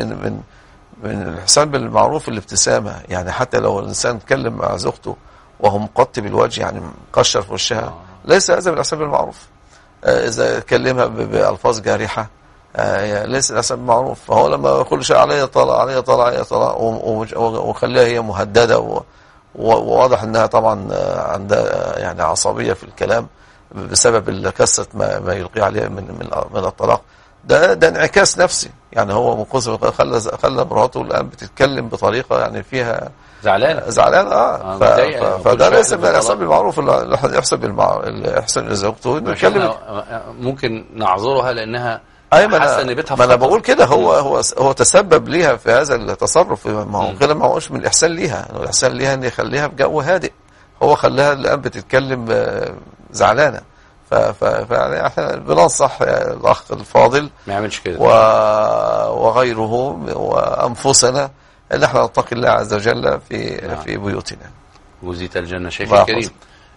B: من الحسان بالمعروف الابتسامة. يعني حتى لو الإنسان اتكلم مع زوجته وهو مقطب الوجه، يعني مكشر في وشها، ليس هذا من الحسان بالمعروف. إذا كلمها بألفاظ جارحة ليس الحسان بالمعروف. فهو لما كل شيء عليه طلاق وخليها هي مهددة، وواضح أنها طبعا عندها يعني عصبية في الكلام بسبب كثرة ما يلقي عليها من الطلاق. ده انعكاس نفسي. يعني هو منقذ خلى مراته الآن بتتكلم بطريقة يعني فيها زعلانة. فده ليس من الإحسان بالمعروف. اللي يحسن لزوجته إنه يتكلم.
A: ممكن نعذرها لأنها
B: حاسة إن بيتها. ما أنا بقول كده، هو تسبب ليها في هذا التصرف. ما هو كده ما هوش من الإحسان ليها. الإحسان ليها إن يخليها في جو هادئ، هو خلاها الآن بتتكلم زعلانة. فيعني احنا بننصح الاخ الفاضل
A: ما يعملش كده
B: وغيره وانفسنا ان احنا نتقي الله عز وجل في بيوتنا.
A: وزيت الجنه. شيخ الكريم،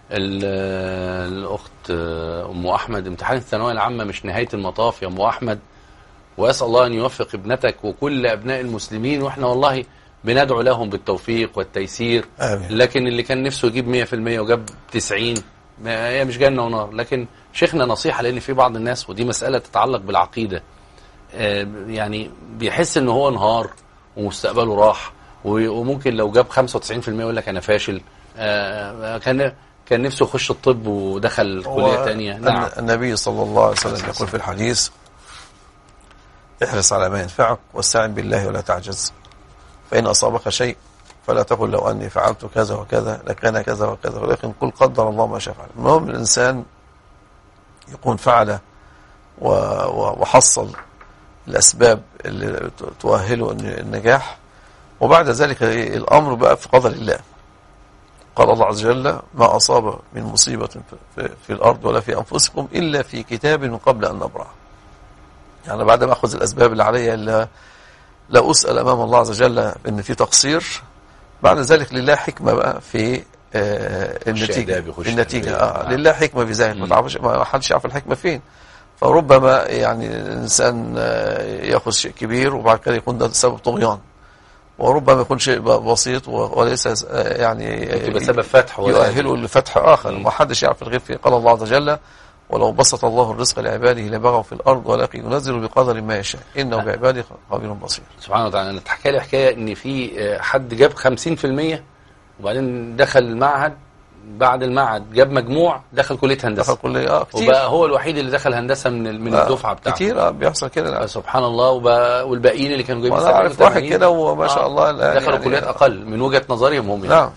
A: الاخت ام احمد، امتحان الثانويه العامه مش نهايه المطاف يا ام احمد، واسال الله ان يوفق ابنتك وكل ابناء المسلمين، واحنا والله بندعو لهم بالتوفيق والتيسير.
B: آمين.
A: لكن اللي كان نفسه يجيب 100% وجاب 90 هي مش جنة ونار. لكن شيخنا نصيحة، لأن في بعض الناس ودي مسألة تتعلق بالعقيدة، يعني بيحس إن هو انهار ومستقبله راح، وممكن لو جاب 95% يقول لك أنا فاشل. كان نفسه يخش الطب ودخل كلية تانية.
B: نعم. النبي صلى الله عليه وسلم يقول في الحديث: احرص على ما ينفعك واستعن بالله ولا تعجز، فإن أصابك شيء فلا تقل لو أني فعلت كذا وكذا لكان كذا وكذا، ولكن قل قدر الله ما شاء فعل. المهم الإنسان يكون فعل وحصل الأسباب اللي تؤهله النجاح، وبعد ذلك الأمر بقى في قدر الله. قال الله عز وجل: ما أصاب من مصيبة في الأرض ولا في أنفسكم إلا في كتاب من قبل أن نبرأ. يعني بعد ما أخذ الأسباب اللي عليها لا أسأل أمام الله عز وجل إن في تقصير، بعد ذلك لله حكمة بقى في النتيجة. لله حكمة في ذلك، ما حدش يعرف الحكمة فين. فربما يعني الإنسان يأخذ شيء كبير وبعد كده يكون ده سبب طغيان، وربما يكون شيء بسيط وليس يعني
A: يبقى سبب فتح
B: يؤهله لفتح آخر. ما حدش يعرف الغيب فيه. قال الله عز وجل: ولو بسط الله الرزق لعباده لبغوا في الأرض ولكن ينزل بقدر ما يشاء إنه بعباده خبير بصير.
A: سبحانه وتعالى. أنا تحكي لي حكاية إن في حد جاب 50% وبعدين دخل المعهد، بعد المعهد جاب مجموع دخل كلية هندسة،
B: دخل كلية كتير،
A: وبقى هو الوحيد اللي دخل هندسة من الدفعة بتاعته.
B: كتير بيحصل كده.
A: سبحان الله. والباقيين اللي كانوا جايبين
B: 70 أعرف واحد كده وما شاء الله
A: دخلوا يعني كليات أقل من وجهة نظرهم هم.
B: نعم.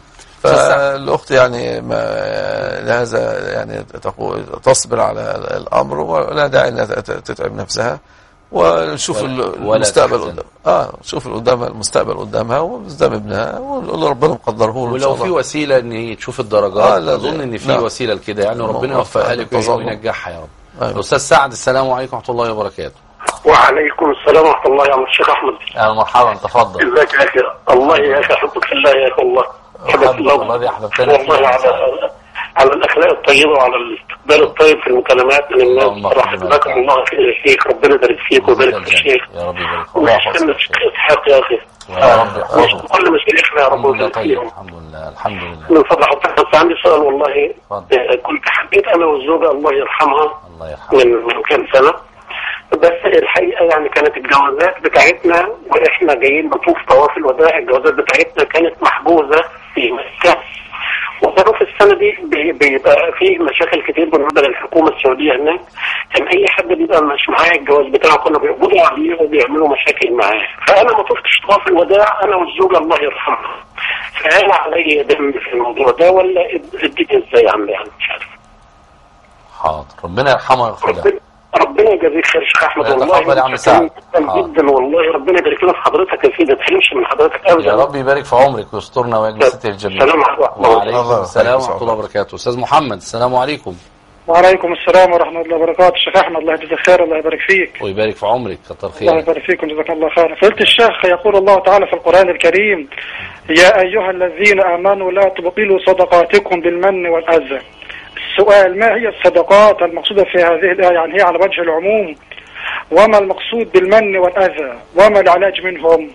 B: فالأخت يعني ما لهذا يعني تصبر على الأمر ولا داعي أنها تتعب نفسها، ونشوف المستقبل قدام. شوف المستقبل قدامها وقدام ابنها، واللي ربنا مقدره.
A: ولو في وسيلة ان هي تشوف الدرجات اظن ان في وسيلة لكده يعني، ربنا يوفقها لك وينجحها يا رب. أستاذ سعد، السلام عليكم ورحمة الله وبركاته.
H: وعليكم السلام ورحمة الله يا الشيخ أحمد.
A: أهلا مرحبا، تفضل.
H: ازيك يا أخي؟ الله يا أخي أحبك في الله يا أخي. والله
A: الله يحببتنا
H: والله على الأخلاق الطيبة وعلى الاستقبال الطيب في المكالمات من الناس. رحمكم الله في الشيخ، ربنا يبارك فيك ويبارك في الشيخ.
A: يا رب يبارك فيك.
H: ويحسن الشيخ إسحاق يا أخي.
A: يا رب يحفظك.
H: كل مشايخنا يا رب ويبارك فيهم.
A: الحمد لله الحمد لله.
H: من فضل حضرتك بس عندي سؤال والله. كنت حبيت أنا والزوجة الله يرحمها من كام سنة، بس الحقيقة يعني كانت الجوازات بتاعتنا وإحنا جايين نطوف طواف الوداع، الجوازات بتاعتنا كانت محجوزة في مكة، وظروف السنة دي بيبقى فيه مشاكل كتير بالنسبة للحكومة السعودية هناك. كان أي حد بيبقى مش معاه الجواز بتاعه كانوا بيقبضوا عليه وبيعملوا مشاكل معاه. فأنا ما طفتش طواف الوداع أنا والزوجة الله يرحمها، فهل علي ذنب في الموضوع ده ولا الدنيا إزاي عاملة يعني؟ مش عارف.
A: حاضر، ربنا يرحمه ويغفر.
H: ربنا يجازيك خير شيخ احمد. والله جدا والله ربنا يبارك لنا في حضرتك يا سيدي، ما تحرمش من حضرتك ابدا.
A: يا رب يبارك في عمرك ويسترنا ويجزي ستر الجميع.
H: السلام عليكم.
A: وعليكم السلام ورحمه الله وبركاته. استاذ محمد، السلام عليكم.
I: وعليكم السلام ورحمه الله وبركاته. الشيخ احمد الله يجزيك خير، الله يبارك فيك
A: ويبارك في عمرك. كتر خيرك.
I: الله يبارك فيكم، جزاك الله خيرا. فضيلة الشيخ، يقول الله تعالى في القرآن الكريم: يا ايها الذين امنوا لا تبطلوا صدقاتكم بالمن والاذى. السؤال: ما هي الصدقات المقصودة في هذه الآية؟ يعني هي على وجه العموم، وما المقصود بالمن والأذى، وما العلاج منهم؟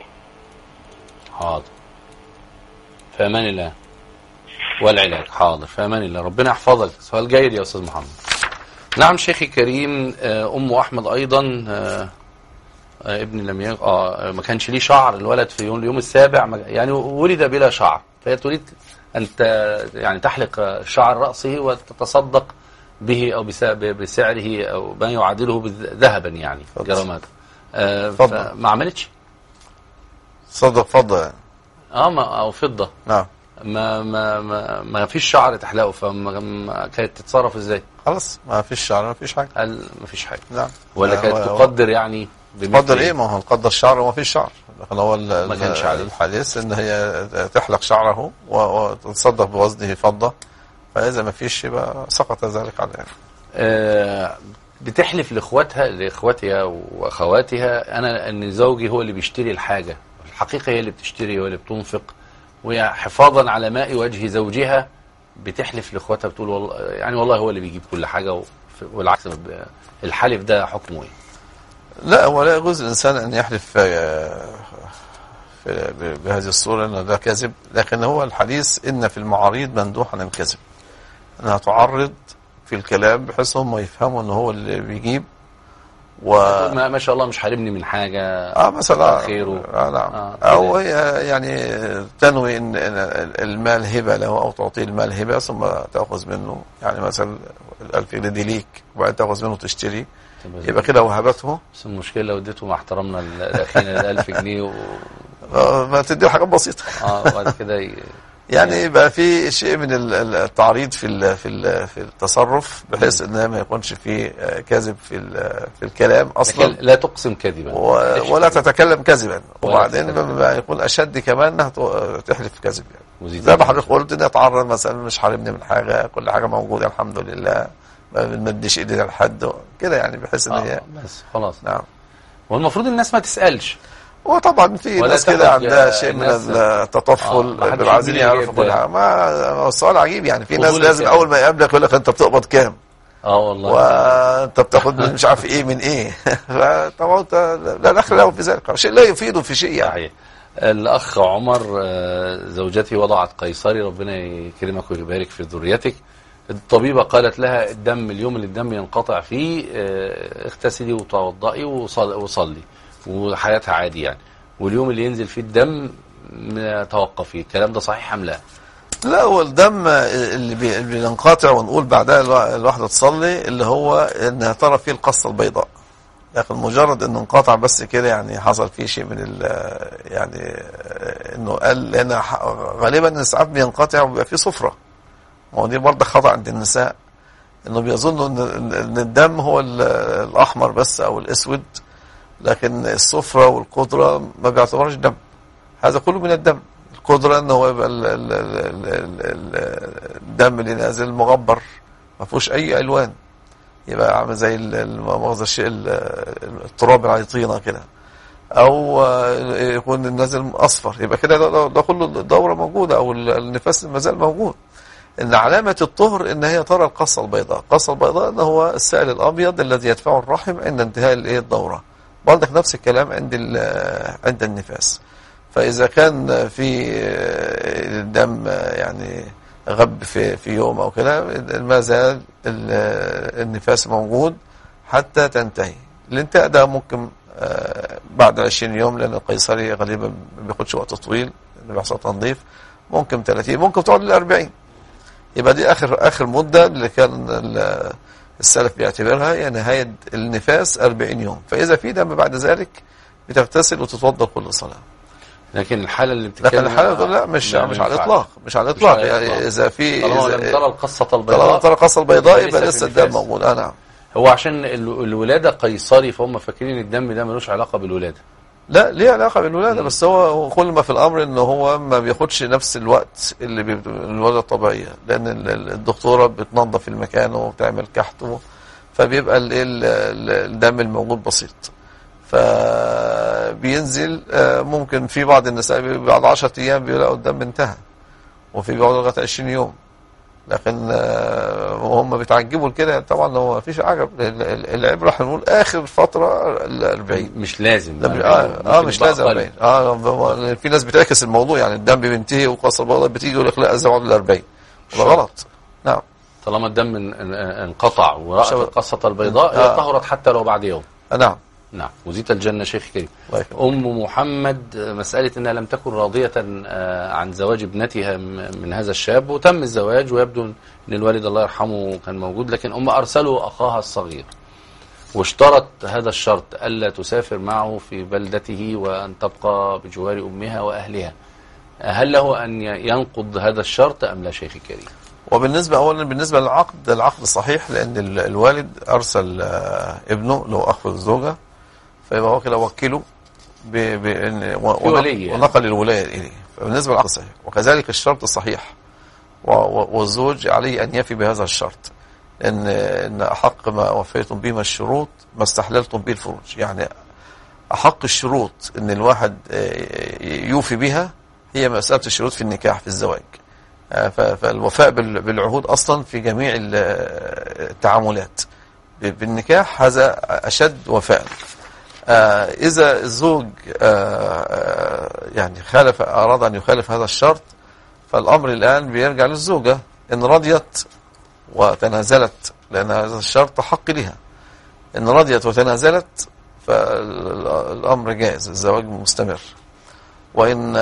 A: حاضر، في أمان الله. والعلاج حاضر، في أمان الله. ربنا يحفظك. سؤال جيد يا أستاذ محمد. نعم شيخي الكريم، أم أحمد أيضا ابن لم ما كانش ليه شعر الولد في اليوم السابع، يعني ولد بلا شعر، فهي تريد أن يعني تحلق شعر رأسه وتتصدق به أو بسعره أو ما يعادله ذهبا يعني جرامات. ما عملتش
B: صدق فضة يعني
A: أو فضة.
B: نعم.
A: ما فيش شعر تحلقه، فما كانت تتصرف ازاي؟
B: خلاص ما فيش شعر ما فيش حاجة.
A: ما فيش حاجة.
B: نعم.
A: ولا كانت تقدر يعني
B: تقدر ايه؟ ما هو نقدر شعر وما فيش شعر، لكن هو
A: ما كانش عليه
B: الحديث ان هي تحلق شعره وتتصدق بوزنه فضة، فإذا ما فيش يبقى سقط ذلك عليها.
A: بتحلف لاخواتها واخواتها انا ان زوجي هو اللي بيشتري الحاجة، الحقيقة هي اللي بتشتري وهي اللي بتنفق، وحفاظا على ماء وجه زوجها بتحلف لاخواتها بتقول والله يعني والله هو اللي بيجيب كل حاجة، والعكس. الحلف ده حكمه ايه؟
B: لا، ولا يجوز الإنسان أن يحلف بهذه الصورة أنه ده كذب، لكن هو الحديث إن في المعاريض مندوح عن الكذب، أنها تعرض في الكلام بحيث هم يفهموا أنه هو اللي بيجيب
A: ما شاء الله مش حارمني من حاجة
B: مثلا
A: خيره.
B: نعم. أو هي يعني تنوي إن المال هبة له أو تعطيه المال هبة ثم تأخذ منه، يعني مثلا 1000 جنيه دي ليك وبعدين تأخذ منه تشتري، يبقى كده وهبته.
A: بس المشكلة لو اديته مع احترامنا لأخينا 1000 جنيه
B: ما تديه حاجات بسيطة.
A: وبعد كده
B: يعني يبقى في شيء من التعريض في التصرف بحيث ان ما يكونش في كذب في الكلام اصلا.
A: لا تقسم كذبا
B: ولا تتكلم كذبا، وبعدين ما يكون اشد كمان انها تحلف كذب يعني. زي ما حضرتك قلت ان اتعرض مثلا مش حارمني من حاجه، كل حاجه موجوده الحمد لله، ما بنمدش ايدينا لحد كده يعني، بحيث ان هي
A: بس خلاص.
B: نعم.
A: والمفروض الناس ما تسالش.
B: وطبعا في ناس كده عندها شيء من التطفل بالعايزين يعرفوا كل حاجه. ما السؤال عجيب يعني، في ناس لازم اول ما يقابلك يقول لك انت بتقبض كام،
A: والله
B: وانت بتاخد من مش عارف ايه من ايه. فطبعا انت لا دخل له في ذلك، شيء لا يفيده في شيء يعني.
A: الأخ عمر، زوجتي وضعت قيصري، ربنا يكرمك ويبارك في ذريتك. الطبيبة قالت لها الدم اليوم اللي الدم ينقطع فيه اغتسلي وتوضئي وصلي وحياتها عادي يعني، واليوم اللي ينزل فيه الدم توقفي. الكلام ده صحيح أم لا؟
B: لا، هو الدم اللي بينقطع ونقول بعدها الواحدة تصلي اللي هو انها ترى فيه القصة البيضاء، لكن مجرد انه انقطع بس كده يعني حصل فيه شيء من يعني انه قال، لان غالبا ساعات بينقطع وبيبقى فيه صفرة. ما هو دي برضه خطأ عند النساء، انه بيظنوا ان الدم هو الاحمر بس او الاسود، لكن الصفرة والقدرة ما بيعتبرش دم. هذا كله من الدم. القدرة انه هو يبقى الدم اللي نازل مغبر ما فيهوش اي الوان، يبقى عامل زي المؤاخذة الشيء التراب على طينة كده، او يكون نازل اصفر، يبقى كده ده كله الدورة موجودة او النفاس ما زال موجود. ان علامة الطهر ان هي ترى القصة البيضاء. القصة البيضاء ان هو السائل الابيض الذي يدفعه الرحم عند انتهاء الدورة. برضك نفس الكلام عند النفاس. فاذا كان في الدم يعني غب في يوم او كده، ما زال النفاس موجود حتى تنتهي. الانتهاء ده ممكن بعد 20 يوم، لان القيصري غالبا ما بياخدش وقت طويل، بيحصل تنظيف. ممكن 30، ممكن تقعد ل40. يبقى دي اخر مده اللي كان السلف بيعتبرها هي نهايه النفاس 40 يوم. فاذا في دم بعد ذلك بتغتسل وتتوضا كل صلاه.
A: لكن الحاله اللي بتتكلم،
B: لكن الحاله لا مش على الاطلاق، مش على الاطلاق. يعني اذا في
A: طالما لم ترى القصه البيضاء،
B: ترى القصه البيضاء يبقى لسه الدم موجود. نعم.
A: هو عشان الولاده قيصري، فهم فاكرين الدم ده ملوش علاقه بالولاده.
B: لا، ليه علاقه بالولاده، بس هو كل ما في الامر ان هو ما بياخدش نفس الوقت اللي الولاده الطبيعيه، لان الدكتوره بتنظف المكان وبتعمل كحت، فبيبقى الدم الموجود بسيط، فبينزل. ممكن في بعض النساء بعد 10 ايام بيلاقوا الدم انتهى، وفي بيقعدوا لغايه 20 يوم. لكن وهم بيتعجبوا كده. طبعا هو ما فيش عجب، العبره هنقول اخر فتره 40.
A: مش لازم
B: مش لازم 40. في ناس بتعكس الموضوع، يعني الدم بينتهي وقصه البيضاء بتيجي يقول لك لا لازم اقعد 40. وده غلط. نعم.
A: طالما الدم انقطع ورأت القصه البيضاء هي طهرت حتى لو بعد يوم.
B: نعم.
A: وزيت الجنة شيخ كريم. أم محمد، مسألة أنها لم تكن راضية عن زواج ابنتها من هذا الشاب، وتم الزواج ويبدو أن الوالد الله يرحمه كان موجود، لكن أرسلوا أخاها الصغير واشترط هذا الشرط ألا تسافر معه في بلدته وأن تبقى بجوار أمها وأهلها. هل له أن ينقض هذا الشرط أم لا شيخ كريم؟
B: بالنسبة للعقد، العقد صحيح، لأن الوالد أرسل ابنه له أخو الزوجة، فيبقى هو كده وكله ونقل الولاية إليه. فبالنسبة للعقد صحيح، وكذلك الشرط صحيح، والزوج عليه أن يفي بهذا الشرط، إن أحق ما وفيتم به الشروط ما استحللتم به الفروج. يعني أحق الشروط إن الواحد يوفي بها هي مسألة الشروط في النكاح في الزواج. فالوفاء بالعهود أصلا في جميع التعاملات بالنكاح هذا أشد وفاء. إذا الزوج يعني أراد أن يخالف هذا الشرط، فالأمر الآن بيرجع للزوجة إن رضيت وتنازلت، لأن هذا الشرط حق لها. إن رضيت وتنازلت فالأمر جائز، الزواج مستمر. وإن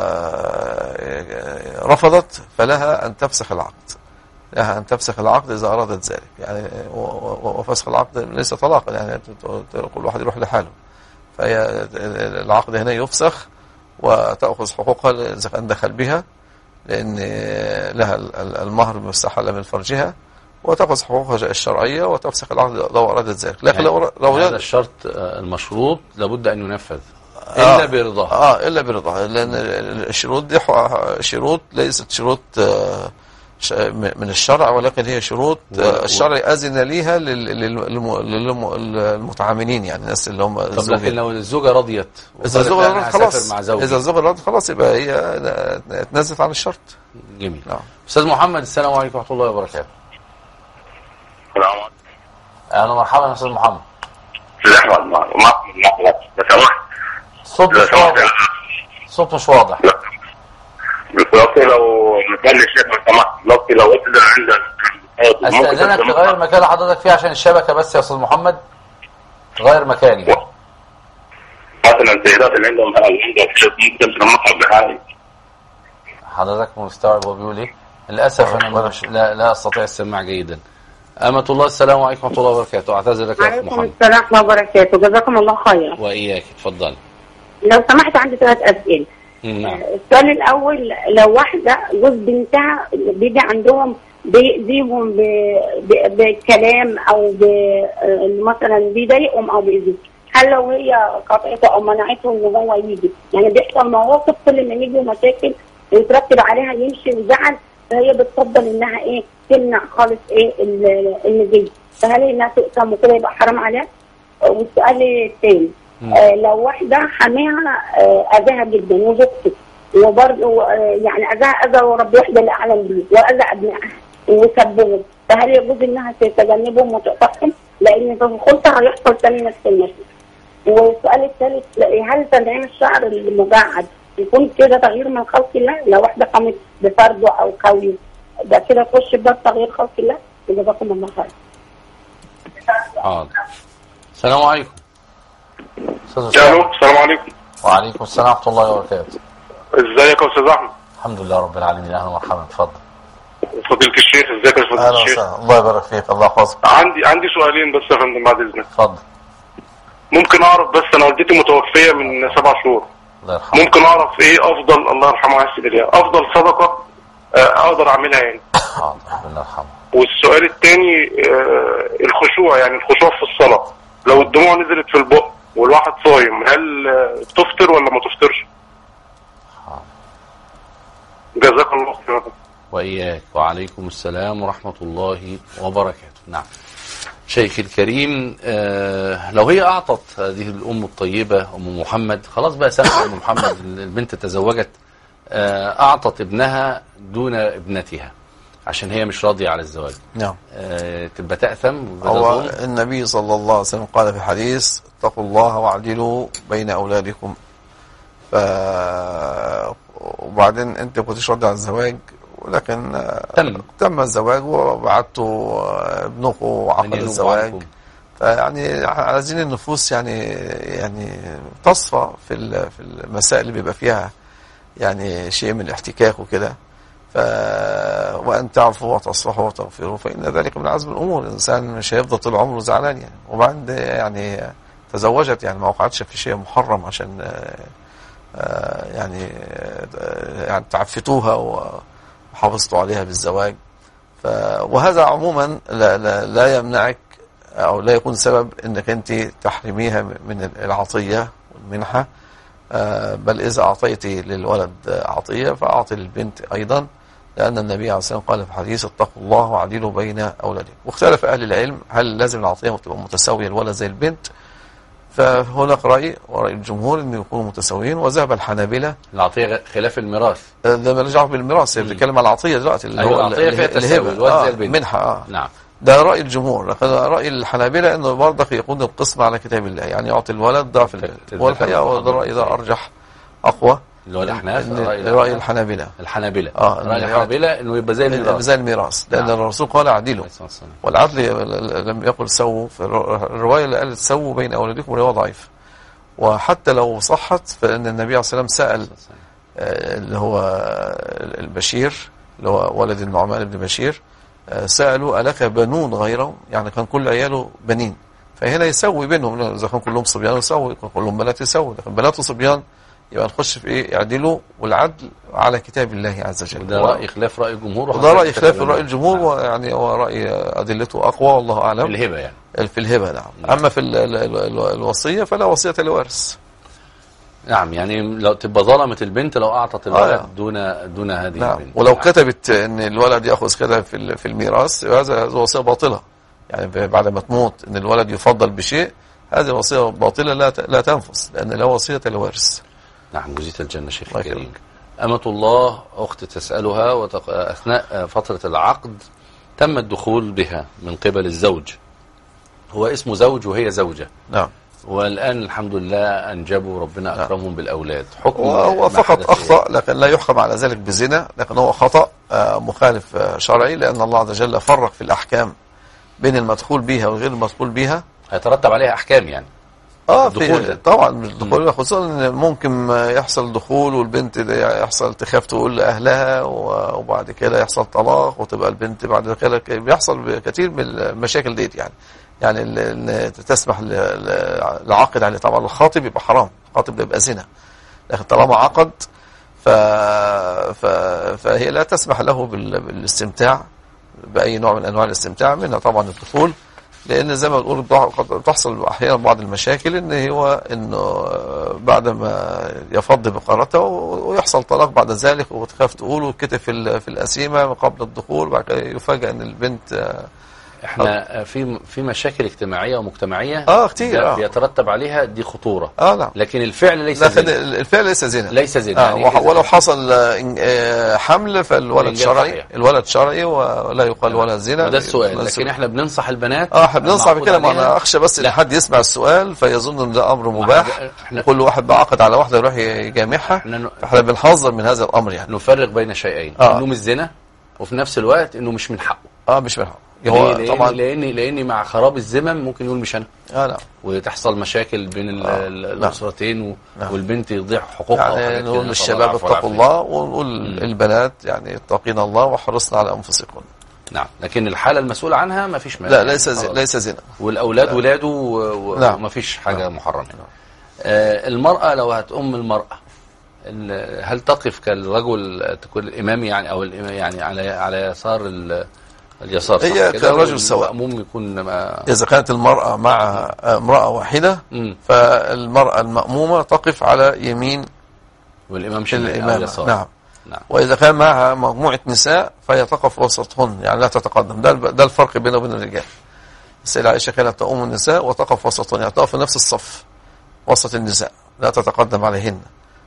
B: رفضت فلها أن تفسخ العقد، إذا أرادت ذلك. يعني وفسخ العقد ليس طلاقا، يعني كل واحد يروح لحاله. فهي العقد هنا يفسخ وتأخذ حقوقها إذا كان دخل بها، لأن لها المهر المستحل من فرجها، وتأخذ حقوقها الشرعية وتفسخ العقد لو أرادت ذلك. لكن لو
A: هذا الشرط المشروط لابد أن ينفذ إلا برضاها.
B: إلا برضاها، لأن الشروط دي شروط ليست شروط من الشرع، ولكن هي شروط الشرع أذن ليها للمتعاملين، يعني الناس اللي هم
A: طب لكن لو الزوجة رضيت،
B: إذا الزوجة رضت خلاص يبقى هي اتنازلت عن الشرط.
A: جميل. أستاذ محمد، السلام عليكم ورحمة الله وبركاته.
J: السلام عليكم.
A: اهلا ومرحبا يا استاذ محمد.
J: استاذ احمد ما
A: الصوت مش واضح. الصوت مش واضح.
J: دلوقتي لو مكان الشيخ لو سمحت، دلوقتي لو قلت ده عندك
A: استاذنك تغير مكان اللي حضرتك فيه عشان الشبكه بس يا استاذ محمد. غير مكاني
J: مثلا السيدات اللي عندهم ممكن تمسك المصحف بحالي.
A: حضرتك مستوعب هو بيقول ايه؟ للاسف انا لا استطيع السماع جيدا. أمة الله السلام عليكم ورحمة الله وبركاته. أعتذر لك يا أخي محمد.
K: وعليكم السلام ورحمة الله وبركاته. جزاكم الله خيرا.
A: وإياك. اتفضل.
K: لو سمحت عندي 3 أسئلة. السؤال الأول، لو واحدة جوز بنتها بيجي عندهم بيأذيهم بالكلام أو مثلا بيضايقهم أو بيأذيهم، هل لو هي قطعته أو منعته إن هو يجي، يعني بيحصل مواقف كل ما يجي مشاكل ويترتب عليها يمشي ويزعل، فهي بتفضل إنها إيه تمنع خالص ايه النجية، فهل انها تقسم وكده يبقى حرام عليها؟ والسؤال الثاني، لو واحدة حماها اذاها جدا وزوجته وبرضه يعني اذاها اذى ورب واحدة اللي اعلم بيه واذى ابنائها وسبهم، فهل يجوز انها تتجنبهم وتقطعهم؟ لان في الخلطة هيحصل تاني نفس المشكلة. والسؤال الثالث، هل تنعيم الشعر المجعد يكون كده تغيير من خلق الله؟ لو واحدة قامت بفرده او قوي ده كده تخش باب تغيير خلق الله؟ جزاكم الله خير.
A: حاضر. السلام عليكم.
J: السلام عليكم.
A: وعليكم السلام ورحمة الله وبركاته.
J: ازيك يا استاذ احمد؟
A: الحمد لله رب العالمين. اهلا ومرحبا. اتفضل.
J: فضيلة الشيخ، ازيك يا فضيلة الشيخ؟
A: الله يبارك فيك. الله يحفظك.
J: عندي سؤالين بس يا فندم بعد اذنك.
A: اتفضل.
J: ممكن اعرف بس، انا والدتي متوفية من 7 شهور.
A: الله يرحمها.
J: ممكن اعرف ايه افضل، الله يرحمها ويحسن اليها، افضل صدقة اقدر اعملها يعني؟
A: حاضر. الله يرحمها.
J: والسؤال الثاني الخشوع، يعني الخشوع في الصلاة، لو الدموع نزلت في البق والواحد صايم، هل تفطر ولا ما تفطرش؟ جزاك الله خيرا.
A: وإياك. وعليكم السلام ورحمة الله وبركاته. نعم شيخي الكريم، لو هي أعطت هذه الأم الطيبة أم محمد، خلاص بقى سامحة أم محمد، البنت تزوجت، أعطت ابنها دون ابنتها عشان هي مش راضية على الزواج.
B: نعم.
A: تبقى تأثم.
B: هو النبي صلى الله عليه وسلم قال في حديث: اتقوا الله واعدلوا بين أولادكم. وبعدين أنت كنتش راضي على الزواج، ولكن تم الزواج وبعدتوا ابنكم وعقد الزواج، فيعني عايزين النفوس يعني تصفى في المسائل اللي بيبقى فيها يعني شيء من الاحتكاك وكده. وأن تعفوا وتصفحوا وتغفروا فإن ذلك من عزم الأمور. الإنسان مش هيفضل طول عمره زعلان يعني. وبعد يعني تزوجت، يعني ما وقعتش في شيء محرم عشان يعني تعفتوها وحافظتوا عليها بالزواج. وهذا عموما لا يمنعك أو لا يكون سبب أنك أنت تحرميها من العطية والمنحة، بل إذا أعطيتي للولد عطية فأعطي للبنت أيضا، لأن النبي عليه الصلاة والسلام قال في حديث: اتقوا الله وعدلوا بين أولادكم. واختلف أهل العلم هل لازم العطية تبقى متساوية الولد زي البنت، فهناك رأي ورأي الجمهور أن يكونوا متساويين، وذهب الحنابلة
A: العطية خلاف الميراث.
B: ده مالوش دعوه بالميراث، بنتكلم على العطية دلوقتي اللي هو
A: العطية فيها تساوي الولد زي البنت.
B: منحة.
A: نعم.
B: ده رأي الجمهور. لكن رأي الحنابلة أنه برضك يكون القسم على كتاب الله، يعني يعطي الولد ضعف الولد. والحقيقة وده الرأي ده أرجح أقوى،
A: اللي هو الأحناف.
B: رأي الحنابلة.
A: رأي الحنابلة إنه يبقى زي الميراث.
B: لأن نعم. الرسول قال: عدلوا. والعدل لم يقل سووا. في الرواية اللي قالت سووا بين أولادكم رواية ضعيف، وحتى لو صحت فإن النبي عليه الصلاة والسلام سأل اللي هو البشير اللي هو ولد النعمان بن بشير، سألوا: ألك بنون غيرهم؟ يعني كان كل عياله بنين، فهنا يسوي بينهم. إذا كان كلهم صبيان يسوي، كان كلهم بنات يسوي، لكن بنات وصبيان يبقى نخش في إيه؟ يعدلوا. والعدل على كتاب الله عز وجل.
A: وده رأي خلاف رأي الجمهور،
B: وده رأي خلاف رأي الجمهور، ويعني هو رأي أدلته أقوى والله أعلم.
A: في الهبة يعني.
B: في الهبة نعم. أما في الوصية فلا وصية لوارث.
A: نعم. يعني لو تبقى ظلمت البنت لو أعطت الولد دون هذه
B: نعم.
A: البنت.
B: ولو كتبت أن الولد يأخذ كذا في الميراث، هذا وصية باطلة. يعني بعد ما تموت أن الولد يفضل بشيء، هذه وصية باطلة لا تنفذ، لأن لا وصية لوارث.
A: نعم. جزيت الجنة شيخ الكريم. أمة الله أخت تسألها أثناء فترة العقد تم الدخول بها من قبل الزوج، هو اسمه زوج وهي زوجة،
B: نعم،
A: والآن الحمد لله أنجبوا، ربنا أكرمهم بالأولاد.
B: حكم هو فقط أخطأ، لكن لا يحكم على ذلك بزنا، لكن هو خطأ مخالف شرعي، لأن الله عز وجل فرق في الأحكام بين المدخول بها وغير المدخول بها.
A: هيترتب عليها أحكام يعني.
B: طبعا مش الدخول، خصوصا ان ممكن يحصل دخول والبنت يحصل تخاف تقول لاهلها، وبعد كده يحصل طلاق، وتبقى البنت بعد كده بيحصل كثير من المشاكل ديت يعني اللي تسمح لعقد عليه. طبعا الخاطب يبقى حرام، الخاطب بيبقى زنا، لكن طالما عقد فهي لا تسمح له بالاستمتاع بأي نوع من أنواع الاستمتاع، منها طبعا الدخول، لأن زي ما بنقول بتحصل أحيانا بعض المشاكل إنه بعد ما يفض بقرته ويحصل طلاق بعد ذلك، وتخاف تقول وكتب في الأسيمة قبل الدخول، وبعد كده يفاجأ إن البنت
A: احنا في مشاكل اجتماعيه ومجتمعيه
B: كتير
A: بيترتب عليها دي خطوره.
B: نعم.
A: لكن الفعل ليس زنا.
B: الفعل ليس زنا،
A: ليس زنا
B: يعني ولو حصل حمل فالولد شرعي، الولد شرعي ولا يقال ولا زنا.
A: وده السؤال، لكن احنا بننصح البنات.
B: احنا بننصح بكده، ما انا اخشى بس ان حد يسمع السؤال فيظن ان ده امر مباح، كل واحد بعقد على واحده يروح يجامعها. احنا بنحذر من هذا الامر، يعني
A: نفرق بين شيئين، انه مش زنا، وفي نفس الوقت انه مش من حقه.
B: مش من حقه.
A: طبعا لاني مع خراب الزمن ممكن يقول مش انا.
B: لا.
A: وتحصل مشاكل بين الاسرتين، والبنت يضيع حقوقها.
B: يعني نقول للشباب اتقوا الله، ونقول البنات يعني اتقين الله وحرصنا على انفسكم.
A: نعم، لكن الحاله المسؤول عنها ما فيش
B: لا، ليس زنا،
A: والاولاد ولاده وما فيش حاجه محرمه. المراه لو هتؤم المراه، هل تقف كالرجل تكون الامام يعني، او يعني على يسار اليسار؟
B: هي كالرجل سواء،
A: مأموم يكون
B: إذا كانت المرأة مع امرأة واحدة فالمرأة المأمومة تقف على يمين
A: والإمام شمال.
B: نعم. وإذا كان معها مجموعة نساء فهي تقف وسطهن، يعني لا تتقدم. ده الفرق بينه وبين الرجال. السيدة عائشة كانت تؤم النساء وتقف وسطهن، يعني تقف في نفس الصف وسط النساء، لا تتقدم عليهن،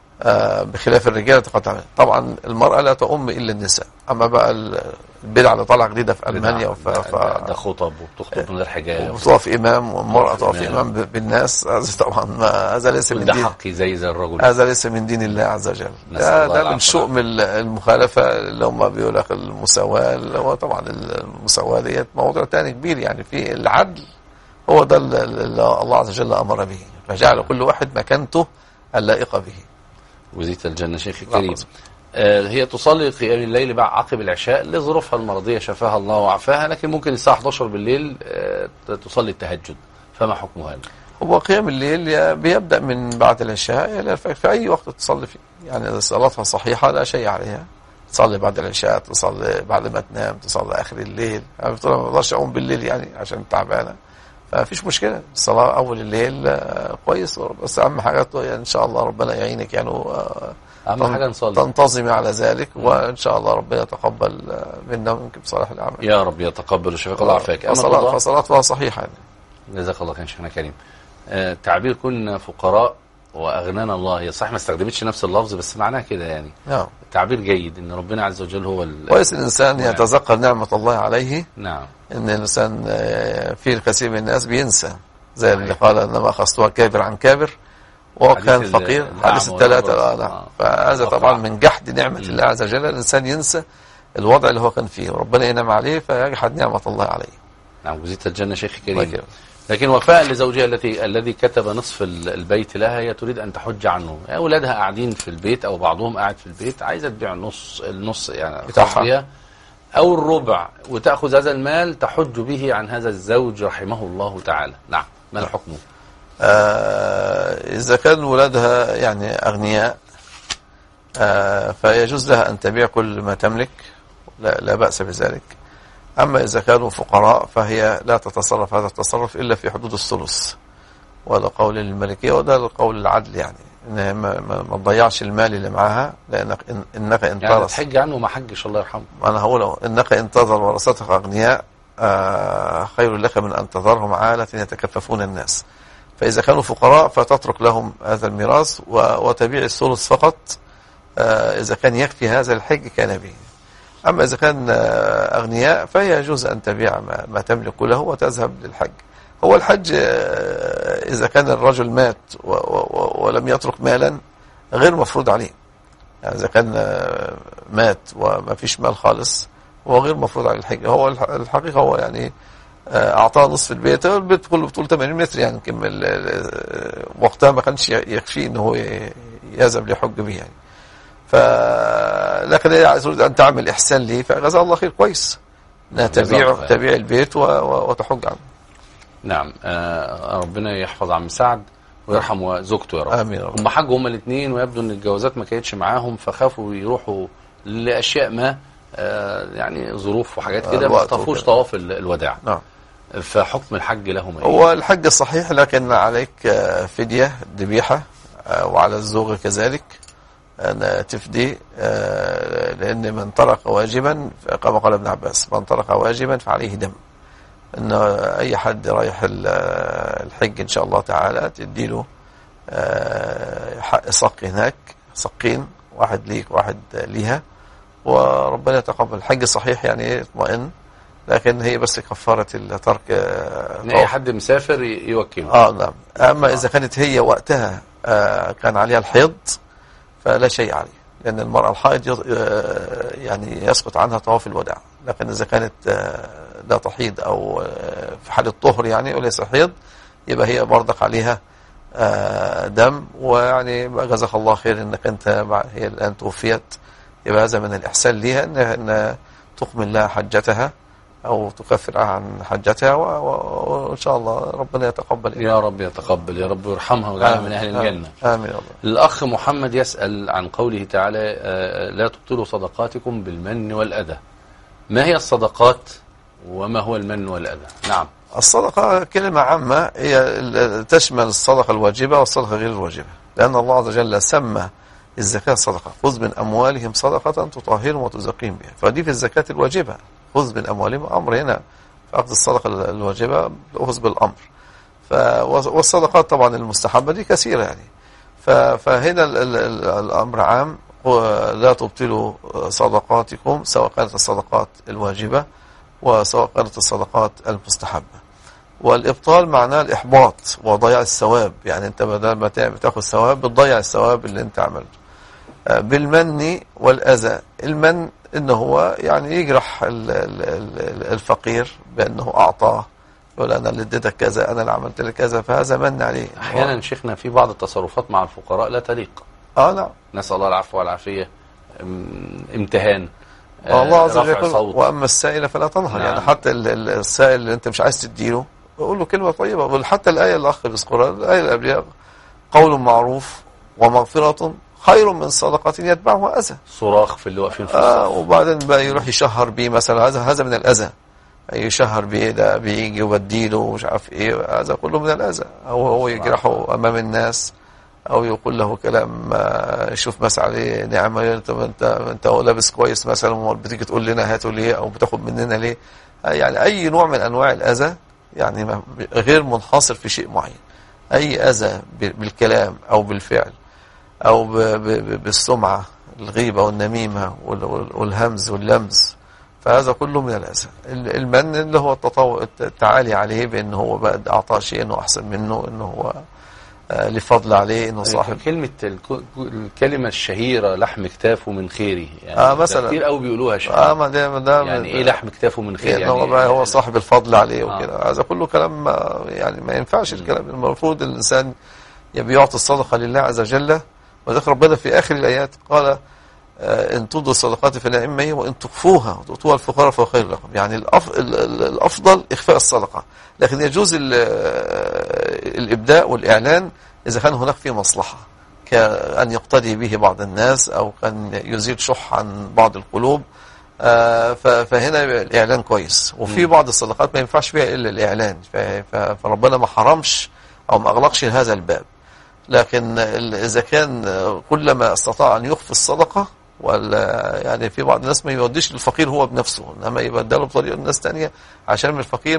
B: بخلاف الرجال تقدم عليهن. طبعا المرأة لا تؤم إلا النساء. أما بقى البدعة اللي طالعه جديدة في ألمانيا
A: ده خطب وبتخطب من غير حجاب
B: وبتقف إمام، والمرأة تقف إمام بالناس. هذا طبعا هذا ليس من دين،
A: ده حقي زي الرجل،
B: هذا ليس من دين الله عز وجل. ده من شؤم المخالفة اللي هم بيقول لك المساواة. هو طبعا المساواة ديت موضوع تاني كبير، يعني في العدل هو ده اللي الله عز وجل أمر به، فجعل كل واحد مكانته اللائقة به.
A: وزيت الجنة شيخ الكريم. هي تصلي قيام الليل بعد عقب العشاء لظروفها المرضية شفاها الله وعافاها، لكن ممكن الساعة 11 بالليل تصلي التهجد، فما حكمها؟
B: هو قيام الليل بيبدأ من بعد العشاء في أي وقت تصلي فيه، يعني إذا صلاتها صحيحة لا شيء عليها. تصلي بعد العشاء، تصلي بعد ما تنام، تصلي آخر الليل. يعني ما اقدرش أقوم بالليل يعني عشان تعبانة، ففيش مشكلة. الصلاة أول الليل كويس، بس أهم حاجة يعني إن شاء الله ربنا يعينك، يعني
A: أهم حاجة نصلي،
B: تنتظمي على ذلك، وإن شاء الله ربنا يتقبل منا ومنك بصالح الأعمال.
A: يا رب يتقبل وشفاك الله وعافاك.
B: فصلاتها صحيحة يعني.
A: جزاك الله خير شيخنا كريم. تعبير كنا فقراء وأغنانا الله، هي صحيح ما استخدمتش نفس اللفظ بس معناها كده يعني.
B: نعم.
A: تعبير جيد ان ربنا عز وجل هو
B: كويس الإنسان يتذكر نعمة الله عليه.
A: نعم.
B: إن الإنسان في الكثير من الناس بينسى، زي اللي قال إنما أخذتها كابر عن كابر وكان فقير، حديث الثلاثة. فهذا طبعا من جحد نعمة الله عز وجل، الإنسان ينسى الوضع اللي هو كان فيه وربنا ينعم عليه فيجحد نعمة الله عليه.
A: نعم. وزيت الجنة شيخ كريم. لكن وفاء لزوجها الذي كتب نصف البيت لها، هي تريد أن تحج عنه. أولادها قاعدين في البيت أو بعضهم قاعد في البيت، عايزة تبيع النص يعني بتاعها أو الربع، وتأخذ هذا المال تحج به عن هذا الزوج رحمه الله تعالى. نعم. ما الحكم؟
B: إذا كان ولادها يعني أغنياء فيجوز لها أن تبيع كل ما تملك، لا بأس بذلك. أما إذا كانوا فقراء فهي لا تتصرف هذا التصرف إلا في حدود الثلث، وهذا قول الملكية وده القول العدل، يعني إنها ما تضيعش المال اللي معاها، لأنك إنك إن
A: يعني تحج عنه ما حجش الله يرحمه.
B: أنا هقوله إنك إن تذر ورثتك أغنياء خير لك من أن تذرهم عالة يتكففون الناس. فإذا كانوا فقراء فتترك لهم هذا الميراث وتبيع الثلث فقط. إذا كان يكفي هذا الحج كان به. أما إذا كان أغنياء فهي يجوز أن تبيع ما تملك له وتذهب للحج. هو الحج إذا كان الرجل مات ولم يترك مالا غير مفروض عليه، يعني إذا كان مات وما فيش مال خالص هو غير مفروض عليه الحج. هو الحقيقة هو يعني أعطاه نصف البيت، البيت كله بطول 80 متر، يعني يمكن وقتها ما كانش يكفي إنه يذهب ليحج به يعني. لكن إذا تريد أن تعمل إحسان لي فجزاه الله خير، كويس أنها تبيع البيت وتحج عنه.
A: نعم. ربنا يحفظ عم سعد ويرحم زوجته يا رب.
B: آمين.
A: هم حجوا هم الاثنين، ويبدو ان الجوازات ما كانتش معاهم فخافوا يروحوا لاشياء ما، يعني ظروف وحاجات كده، ما طافوش طواف الوداع.
B: نعم.
A: فحكم الحج لهم ايه؟
B: هو الحج صحيح، لكن عليك فدية ذبيحة، وعلى الزوج كذلك أن تفدي، لأن من ترك واجبا كما قال ابن عباس، من ترك واجبا فعليه دم. أن أي حد رايح الحج إن شاء الله تعالى تديله حق صق هناك، صقين، واحد ليك واحد ليها، وربنا يتقبل. الحج صحيح يعني اطمئن، لكن هي بس كفارة الترك.
A: أي حد مسافر يوكله.
B: نعم. أما إذا كانت هي وقتها كان عليها الحيض فلا شيء عليه، لأن المرأة الحائض يعني يسقط عنها طواف الوداع. لكن إذا كانت لا تحيض أو في حالة طهر يعني وليس حيض، يبقى هي برضك عليها دم. ويعني جزاك الله خير إنك أنت هي الآن توفيت، يبقى هذا من الإحسان ليها أن تكمل لها حجتها أو تكفر عن حجتها، وإن شاء الله ربنا يتقبل.
A: يا رب يتقبل، يا رب يرحمها ويجعلها من أهل الجنة.
B: آمين يا الله.
A: الأخ محمد يسأل عن قوله تعالى لا تبطلوا صدقاتكم بالمن والأذى. ما هي الصدقات وما هو المن والأذى؟ نعم.
B: الصدقة كلمة عامة، هي تشمل الصدقة الواجبة والصدقة غير الواجبة، لأن الله عز وجل سمى الزكاة صدقة، خذ من أموالهم صدقة تطهرهم وتزكيهم بها. فدي في الزكاة الواجبة، خذ من أموالهم، أمر هنا في أخذ الصدقة الواجبة أخذ بالأمر. والصدقات طبعا المستحبة دي كثيرة يعني. فهنا الأمر عام، لا تبطلوا صدقاتكم، سواء كانت الصدقات الواجبة وسواء كانت الصدقات المستحبة. والإبطال معناه الإحباط وضياع الثواب، يعني أنت بدل ما تاخذ ثواب بتضيع الثواب اللي أنت عملته. بالمن والأذى، المن إنه هو يعني يجرح الفقير بأنه أعطاه، يقول أنا اللي اديتك كذا، أنا اللي عملت لك كذا، فهذا من عليه.
A: أحيانا شيخنا في بعض التصرفات مع الفقراء لا تليق.
B: نعم.
A: نسأل الله العفو والعافية. امتهان،
B: الله عز وجل وأما السائل فلا تنهر.
A: نعم.
B: يعني حتى السائل اللي أنت مش عايز تديله قول له كلمة طيبة. حتى الآية اللي أخ بيذكرها، الآية اللي قبلها، قول معروف ومغفرة خير من صدقة يتبعها أذى.
A: صراخ في اللي واقفين في الصف.
B: وبعدين بقى يروح يشهر بيه مثلا، هذا من الأذى. يشهر بيه، ده بيجي وبديله ومش عارف ايه، هذا كله من الأذى. أو هو يجرحه أمام الناس، أو يقول له كلام يشوف مثلا عليه نعمة، انت لابس كويس مثلا بتيجي تقول لنا هاتوا ليه، أو بتاخد مننا ليه. يعني أي نوع من أنواع الأذى، يعني غير منحصر في شيء معين. أي أذى بالكلام أو بالفعل أو بالسمعة، الغيبة والنميمة والهمز واللمز، فهذا كله من الأذى. المن اللي هو التعالي عليه بأنه هو بقى أعطاه شيء إنه أحسن منه، إنه هو لفضل عليه، إنه صاحب.
A: الكلمة الشهيرة لحم كتافه من خيري، يعني
B: مثلا
A: كتير قوي بيقولوها شهير.
B: ما ده
A: يعني إيه لحم كتافه من خيري؟
B: يعني هو صاحب الفضل عليه وكده. هذا كله كلام يعني ما ينفعش الكلام. المفروض الإنسان بيعطي الصدقة لله عز وجل، وذكر ربنا في آخر الآيات قال إن تبدوا الصدقات فنعما هي، وإن تخفوها وتؤتوها الفقراء فهو خير لكم. يعني الأفضل إخفاء الصدقة، لكن يجوز الإبداء والإعلان إذا كان هناك فيه مصلحة، كأن يقتدي به بعض الناس أو كان يزيد شح عن بعض القلوب، فهنا الإعلان كويس. وفي بعض الصدقات ما ينفعش فيها إلا الإعلان، فربنا ما حرمش أو ما أغلقش هذا الباب. لكن إذا كان كلما استطاع أن يخفي الصدقة، ولا يعني في بعض الناس ما يوديش للفقير هو بنفسه، انما يبدله بطريقه الناس تانية عشان الفقير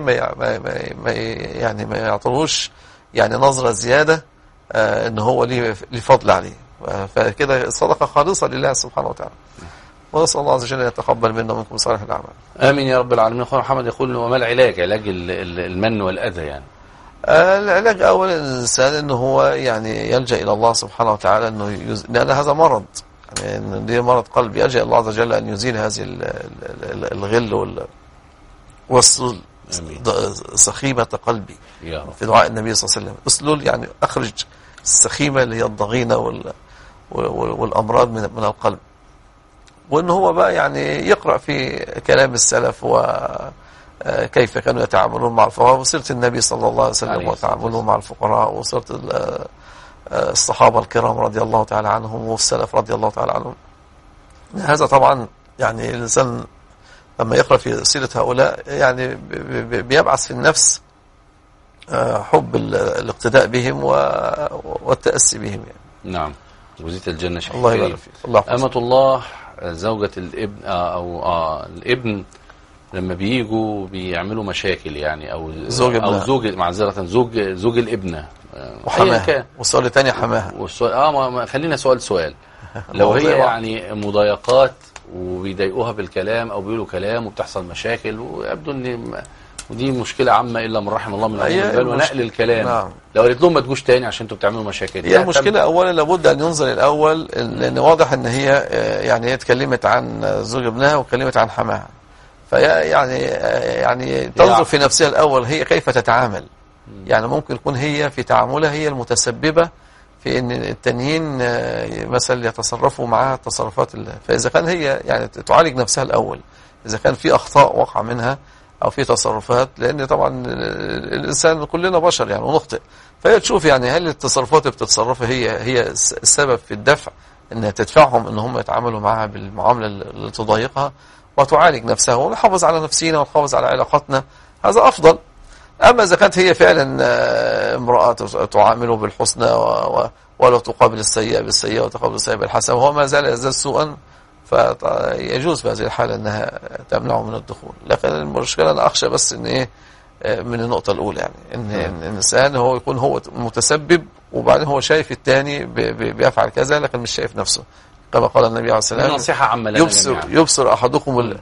B: ما يعطلوش يعني نظرة زيادة ان هو ليه فضل عليه، فكده الصدقة خالصة لله سبحانه وتعالى. ونسأل الله عز وجل أن يتقبل منا ومنكم صالح الأعمال.
A: آمين يا رب العالمين. أخونا محمد يقول وما العلاج، علاج المن والأذى يعني؟
B: العلاج أولا الإنسان أنه هو يعني يلجأ إلى الله سبحانه وتعالى، أنه لأن هذا مرض، يعني أن دي مرض قلبي، يلجأ الله عز وجل أن يزيل هذه الغل والسل سخيمة قلبي في دعاء النبي صلى الله عليه وسلم. اسلل يعني أخرج السخيمة اللي هي الضغينة والأمراض من القلب. وأنه هو بقى يعني يقرأ في كلام السلف وكيف كانوا يتعاملون مع الفقراء، وسيرة النبي صلى الله عليه وسلم وتعاملهم مع الفقراء، وسيرة الصحابة الكرام رضي الله تعالى عنهم والسلف رضي الله تعالى عنهم. هذا طبعا يعني الإنسان لما يقرأ في سيرة هؤلاء يعني بيبعث في النفس حب الاقتداء بهم والتأسي بهم يعني.
A: نعم. وزيت الجنة شيخ
B: الله يبارك فيك. الله
A: أمة الله زوجة الابن الابن لما بييجوا بيعملوا مشاكل يعني أو زوج معذرة زوج الابنة
B: وحماها، والسؤال الثاني حماها،
A: والسؤال خلينا سؤال لو هي يعني مضايقات وبيضايقوها بالكلام او بيقولوا كلام وبتحصل مشاكل، ويبدو ان ودي مشكله عامه الا من رحم الله من العالمين، ونقل الكلام. نعم. لو قلت لهم ما تجوش تاني عشان انتوا بتعملوا مشاكل،
B: هي المشكله اولا لابد ان ينظر الاول، لان واضح ان هي يعني هي اتكلمت عن زوج ابنها واتكلمت عن حماها، يعني تنظر في نفسها الاول هي كيف تتعامل. يعني ممكن يكون هي في تعاملها هي المتسببه في ان التانيين مثلا يتصرفوا معها التصرفات فاذا كان هي يعني تعالج نفسها الاول، اذا كان في اخطاء وقع منها او في تصرفات، لان طبعا الانسان كلنا بشر يعني ونخطئ، فهي تشوف يعني هل التصرفات اللي بتتصرفها هي السبب في الدفع، انها تدفعهم ان هم يتعاملوا معها بالمعامله اللي تضايقها، وتعالج نفسها ونحافظ على نفسنا ونحافظ على علاقاتنا، هذا افضل. اما اذا كانت هي فعلا امراه تعامله بالحسنى ولا تقابل السيئه بالسيئه وتقابل السيئه بالحسنه، وهو ما زال يزداد سوءا، فيجوز في هذه الحالة أنها تمنعه من الدخول. لكن المشكلة أنا أخشى بس أن إيه من النقطة الأولى، يعني أن الإنسان هو يكون هو متسبب وبعدين هو شايف الثاني بيفعل كذا لكن مش شايف نفسه، كما قال النبي عليه الصلاة والسلام
A: نصيحة عامة لنا
B: يبصر أحدكم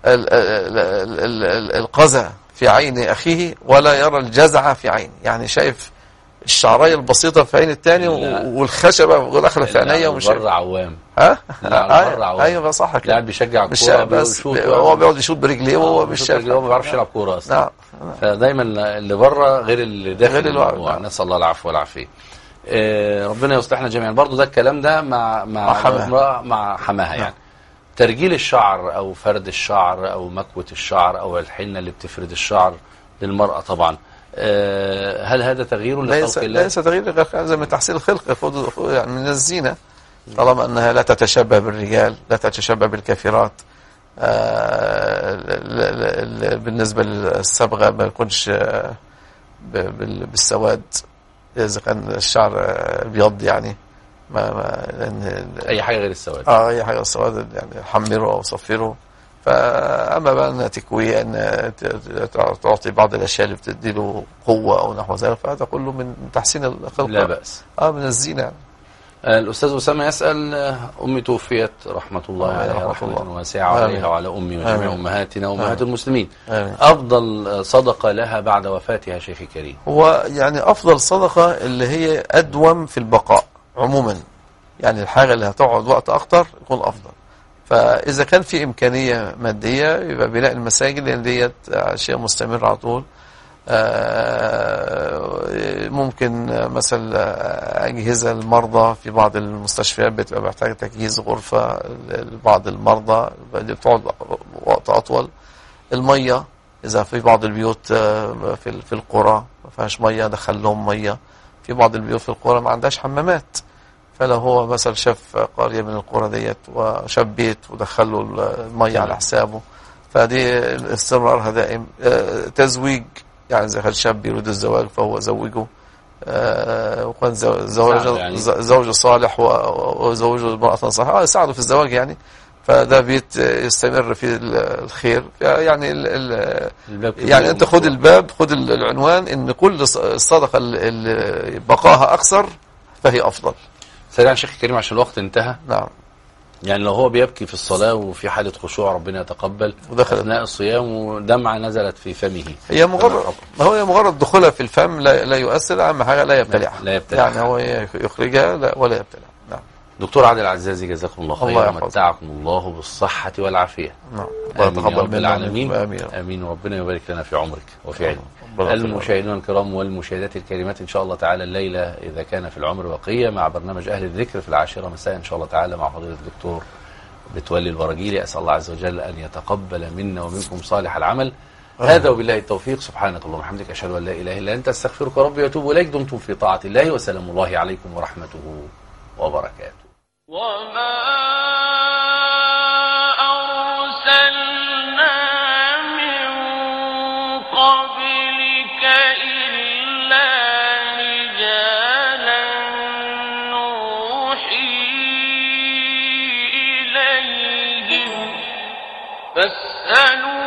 B: القذى في عين أخيه ولا يرى الجزع في عين، يعني شايف الشعرية البسيطة في عين الثاني والخشبة والأخرى في عينيه ومش
A: بره عوام.
B: ايوه صح كده.
A: قاعد بيشجع الكوره
B: بس هو بيقعد يشوط برجليه وهو مش شايف،
A: هو ما بيعرفش يلعب كوره اصلا. نعم. فدايما اللي بره غير اللي داخل الموضوع. نسال الله العفو والعافيه. ربنا يصلحنا جميعا. برضو ده الكلام ده مع حماها يعني ترجيل الشعر او فرد الشعر او مكوة الشعر او الحنة اللي بتفرد الشعر للمرأة طبعا، هل هذا تغيير لخلق الله؟
B: ليس تغيير زي ما تحسين الخلق يعني من الزينة، طالما أنها لا تتشبه بالرجال، لا تتشبه بالكافرات. بالنسبة للصبغة ما يكونش بالسواد، إذا كان الشعر ابيض يعني لأن
A: أي حاجة غير السواد.
B: أي حاجة غير السواد يعني حمره أو صفره. فأما بقى أنها تكويه، أن تعطي بعض الأشياء اللي بتدي له قوة أو نحو ذلك، فهذا كله من تحسين الخلق،
A: لا بأس.
B: من الزينة.
A: الأستاذ أسامة يسأل أمي توفيت رحمة الله عليها رحمة واسعة عليها وعلى أمي وجميع أمهاتنا وأمهات المسلمين. أفضل صدقة لها بعد وفاتها شيخي الكريم؟
B: هو يعني أفضل صدقة اللي هي أدوم في البقاء عموما، يعني الحاجة اللي هتقعد وقت أكتر يكون أفضل. فإذا كان في إمكانية مادية يبقى بناء المساجد، لأن ديت شيء مستمر على طول. ممكن مثلا أجهزة المرضى في بعض المستشفيات بتبقى محتاجة تجهيز غرفة لبعض المرضى اللي بتقعد وقت أطول. المية إذا في بعض البيوت في القرى ما فيهاش مية دخل لهم مية، في بعض البيوت في القرى ما عندهاش حمامات، فلو هو مثلا شاف قرية من القرى ديت وشاف بيت ودخل له المية على حسابه، فدي استمرارها دائم. تزويج، يعني إذا كان شاب يريد الزواج فهو زوجه، وكان زوج صالح وزوجه المرأة صالحة يساعده في الزواج يعني، فده بيت يستمر في الخير يعني. يعني أنت خد الباب، خد العنوان، إن كل الصدقة اللي بقاها أكثر فهي أفضل.
A: سريعا شيخ الكريم عشان الوقت انتهى.
B: نعم.
A: يعني لو هو بيبكي في الصلاة وفي حالة خشوع ربنا يتقبل أثناء الصيام ودمعة نزلت في فمه،
B: هي مجرد دخولها في الفم لا يؤثر، أهم حاجة لا يبتلعها، يعني هو يخرجها ولا يبتلعها. نعم.
A: دكتور عادل العزازي جزاكم الله خيرا ومتعكم الله بالصحة والعافية.
B: نعم.
A: آمين يا رب العالمين. آمين. وربنا يبارك لنا في عمرك وفي علمك. المشاهدين الكرام والمشاهدات الكريمات، إن شاء الله تعالى الليلة إذا كان في العمر بقية مع برنامج أهل الذكر في 10 مساء إن شاء الله تعالى مع فضيلة الدكتور بتولي البراجيلي. أسأل الله عز وجل أن يتقبل منا ومنكم صالح العمل. هذا وبالله التوفيق. سبحانك اللهم وبحمدك، أشهد أن لا إله إلا أنت، أستغفرك ربي وأتوب إليك. دمتم في طاعة الله، وسلام الله عليكم ورحمته وبركاته.
L: وما أرسلنا من قبلك إلا رجالا نوحي إليهم فاسألوا